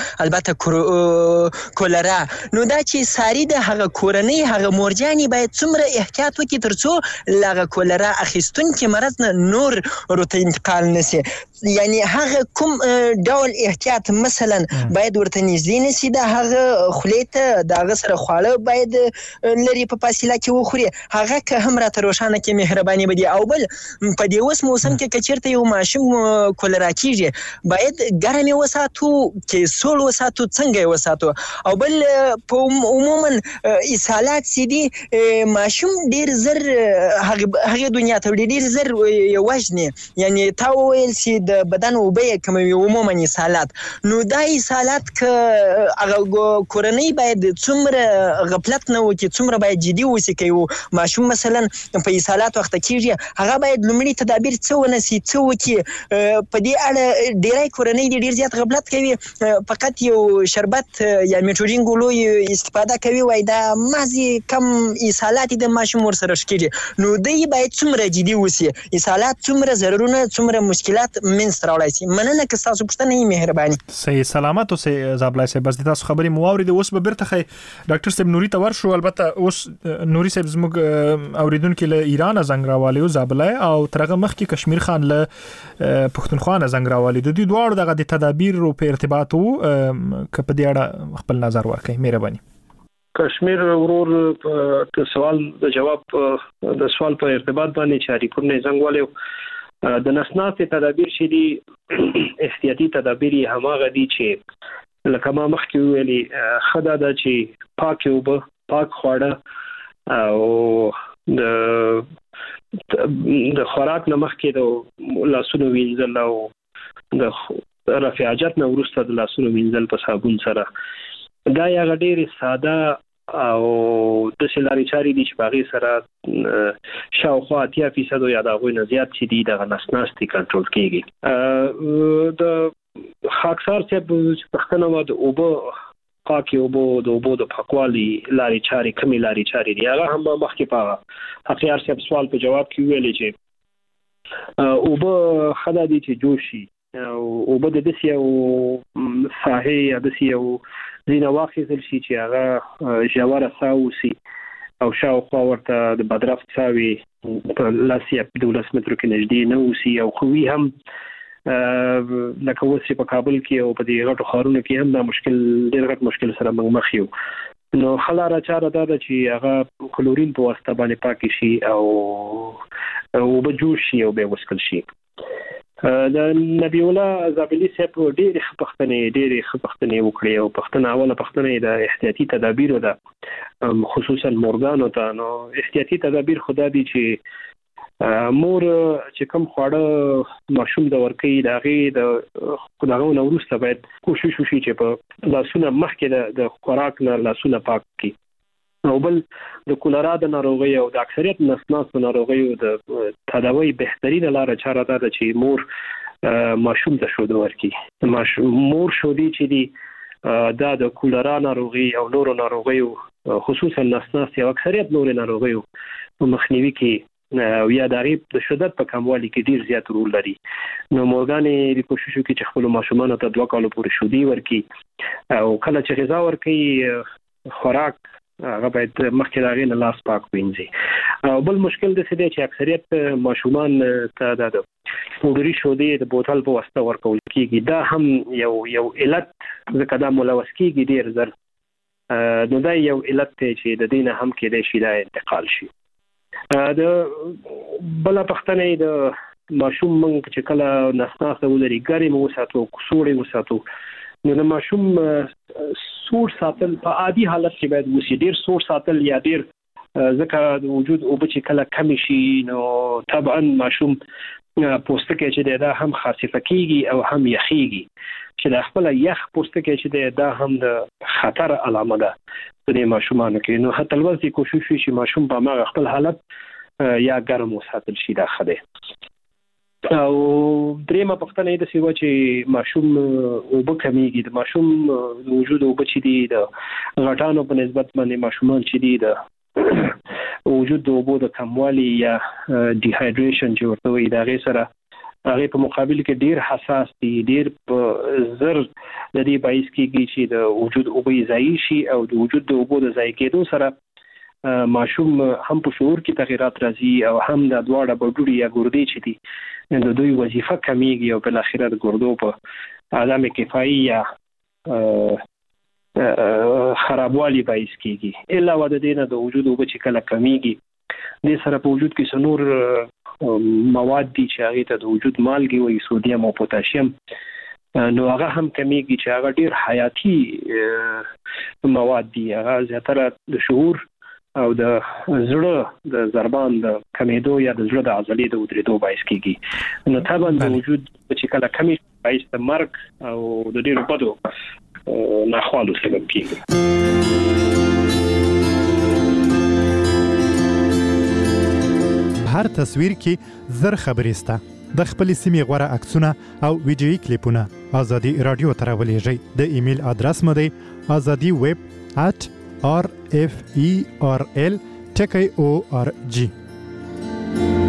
البته کولرا. نو دا چې ساری د هغه کورنۍ هغه مورجاني باید څومره احتیاط وکړي ترڅو لاغه کولرا اخیستونکي مرض نه نور ورته انتقال نشي. یعنی هغه کوم ډول احتیاط مثلا باید ورته نږدې نشي، د هغه خلیته د هغه سره خواړه باید لري په فاصله کې وخوري، هغه که هم راته روښانه کې مهرباني بدی. او بل په دې اوس موسم کې کچرته یو ماشوم کولرا کیږي باید ګرمي وساتو کې سول وساتو څنګه وساتو. او بل په عموما اسهالات سیدي ماشوم ډیر زر هغه هغه دنیا ته ډیر زر وژني، یعنی تا ویل سي د بدن وبې کوم عموما اسهالات. نو دا اسهالات ک هغه کورنۍ باید څومره غفلت نه وکړي، څومره باید جدي وسی کوي. ماشوم مثلا په اسهالات وخت کېږي هغه باید لومړی تدابیر څه ونسي څه وکړي. په دې اړه ډیری کورنۍ ډیر زیات غفلت کوي، فقط یو شربت یا میټورین ګولو استفاده کوي، وای دا مازی کم اسهالات د ماشوم ور سره شکېږي. نو دوی باید څومره جدي وسی، اسهالات څومره ضررونه څومره مشکلات منځ راوړای شي. مننه که تاسو پوښتنه یې مهرباني. صحیح سلامت اوسئ زابلای صاحب. بس تاسو خبري مواوري د اوس به برته خي ډاکټر صاحب نوري ته ورشو. البته اوس نوري صاحب زموږ اوریدونکو له ایران زنګ راوالي او زابلای او ترغه مخ کې کشمیر خان له پښتونخوا زنګ راوالي. د دوی دواړو دغه د تدابیر او په ارتباط وو ک په دې اړه خپل نظر ورکړئ. مهرباني. کشمیر ورور په سوال د جواب د سوال په ارتباط باندې چاري پورنه زنګ والي د نسناسي تدابیر شې دي احتیاطي تدابیر هماغه دي چې لکه ما مخکې ویلي خدای دا چې پاک او پاک خواړه او د د خوراک نه مخکې د لاسونو وینځل او د رفع حاجت نه وروسته د لاسونو وینځل په صابون سره. دا یو ډېر ساده او د سلاري چاري دي چې باغی سره شاوخوا اتیا فیصد یا د غوي نه زیات چې دي د نسناستي کنټرول کیږي. د خاکسار چې پښتنه و د اوبو پاکي اوبو د اوبو د پاکوالي لاري چاري کمی لاري چاري دي هغه هم مخکې په اخیار صاحب سوال په جواب کې ویلې چې اوبو خدای دي چې جوشي او اوبو د دسي او صحي یا دسي او زینه واخیزل شي چې هغه جواره ساوسي او شاوخوا ورته د بدرفت ساوي په لاسي په دولس متر کې نږدې نه وسی او خوي هم لکه وسی په کابل کې او په دې غټو ښارونو کې هم دا مشکل ډېر غټ مشکل سره موږ مخ یو. نو خلاره چاره دا ده چې هغه کلورین په واسطه باندې پاک شي او او به جوش شي او به وسکل شي. د نبی الله زابلی صاحب ډېر خپختنې ډېر خپختنې وکړي او پښتنه اوله پښتنه د احتیاطي تدابیر ده خصوصا مورګانو ته. نو احتیاطي تدابیر خدا دي چې مور چې کوم خواړه ماشوم د ورکې د هغه د خداغو نو وروسته باید کوشش وشي چې په لاسونه مخکې د خوراک نه لاسونه پاک کړي. او بل د کولرا د ناروغي او د اکثریت نسناس ناروغي د تداوی بهترینه لار چاره ده چې مور ماشوم ته شوده ورکړي. ماشوم مور شودي چې دی دا د کولرا ناروغي او نورو ناروغي خصوصا نسناس او اکثریت نورو ناروغي په مخنیوي کې او یا د غیب د شدت په کموالي کې ډیر زیات رول لري. نو مورګانې د کوشش وکړي چې خپل ماشومان ته دوه کال پورې شودي ورکړي او کله چې غذا ورکړي خوراک هغه باید مخکې راغی نه لاس پاک وینځي. او بل مشکل د څه دی چې اکثریت ماشومان ته د پودري شودي د بوتل په واسطه ورکول کیږي. دا هم یو یو علت ځکه دا ملوث کیږي ډیر زر. نو دا یو علت دی چې د دینه هم کې د شي دا انتقال شي. د بل پښتنې د ماشوم منګ چې کله نسناسه ولري ګرم وساتو کوسوړې وساتو. نو د ماشوم سور ساتل په عادي حالت کې باید وسی ډیر سور ساتل یا ډیر ځکه د وجود او چې کله کم شي نو طبعا ماشوم پوستکی چې دا هم خاصفه کیږي او هم یخیږي چې د خپل یخ پوستکی چې دا هم د خطر علامه ده د ماشومانو کې. نو هڅه لوي کوشش وشي چې ماشوم په هغه خپل حالت یا ګرم وساتل شي دا خده. او درېمه پوښتنه د سیوا چې ماشوم اوبه کمیږي د ماشوم د وجود اوبه چې دي د غټانو په نسبت باندې ماشومان چې دي د وجود د اوبو د کموالي یا ډیهایډریشن چې ورته وي دا غي سره هغه په مقابل کې ډیر حساس دي ډیر زر د دې باعث کېږي چې د وجود اوبه ضایع شي او د وجود د اوبو د ضایع کېدو سره ماشوم هم په شعور کې تغیرات راځي او هم د دواړه بډوړي یا ګردې چې دي د دوی وظیفه کمیږي او بل اخر د ګردو په عدم کفایي یا خرابوالي باعث کېږي الا ود دینه د وجود اوبه چې کله کمیږي د سره په وجود کې سنور مواد دي چې هغه ته د وجود مالګي وي سودیم او پوتاشیم نو هغه هم کمیږي چې هغه ډیر حیاتي مواد دي هغه زیاتره د شعور او د زړه د ضربان د کمیدو یا د زړه د عضلې د ودرېدو باعث کیږي. نو طبعا د وجود چې کله کمی باعث د مرګ او د ډیرو بدو ناخوالو سبب کیږي. هر تصویر کې زر خبرې سته د خپل سیمې غوړه عکسونه او ویډیوي کلیپونه آزادي رادیو ته راولېږئ. د ایمیل ادرس مو دی azadi web at r f e r l ټکی او ار جی.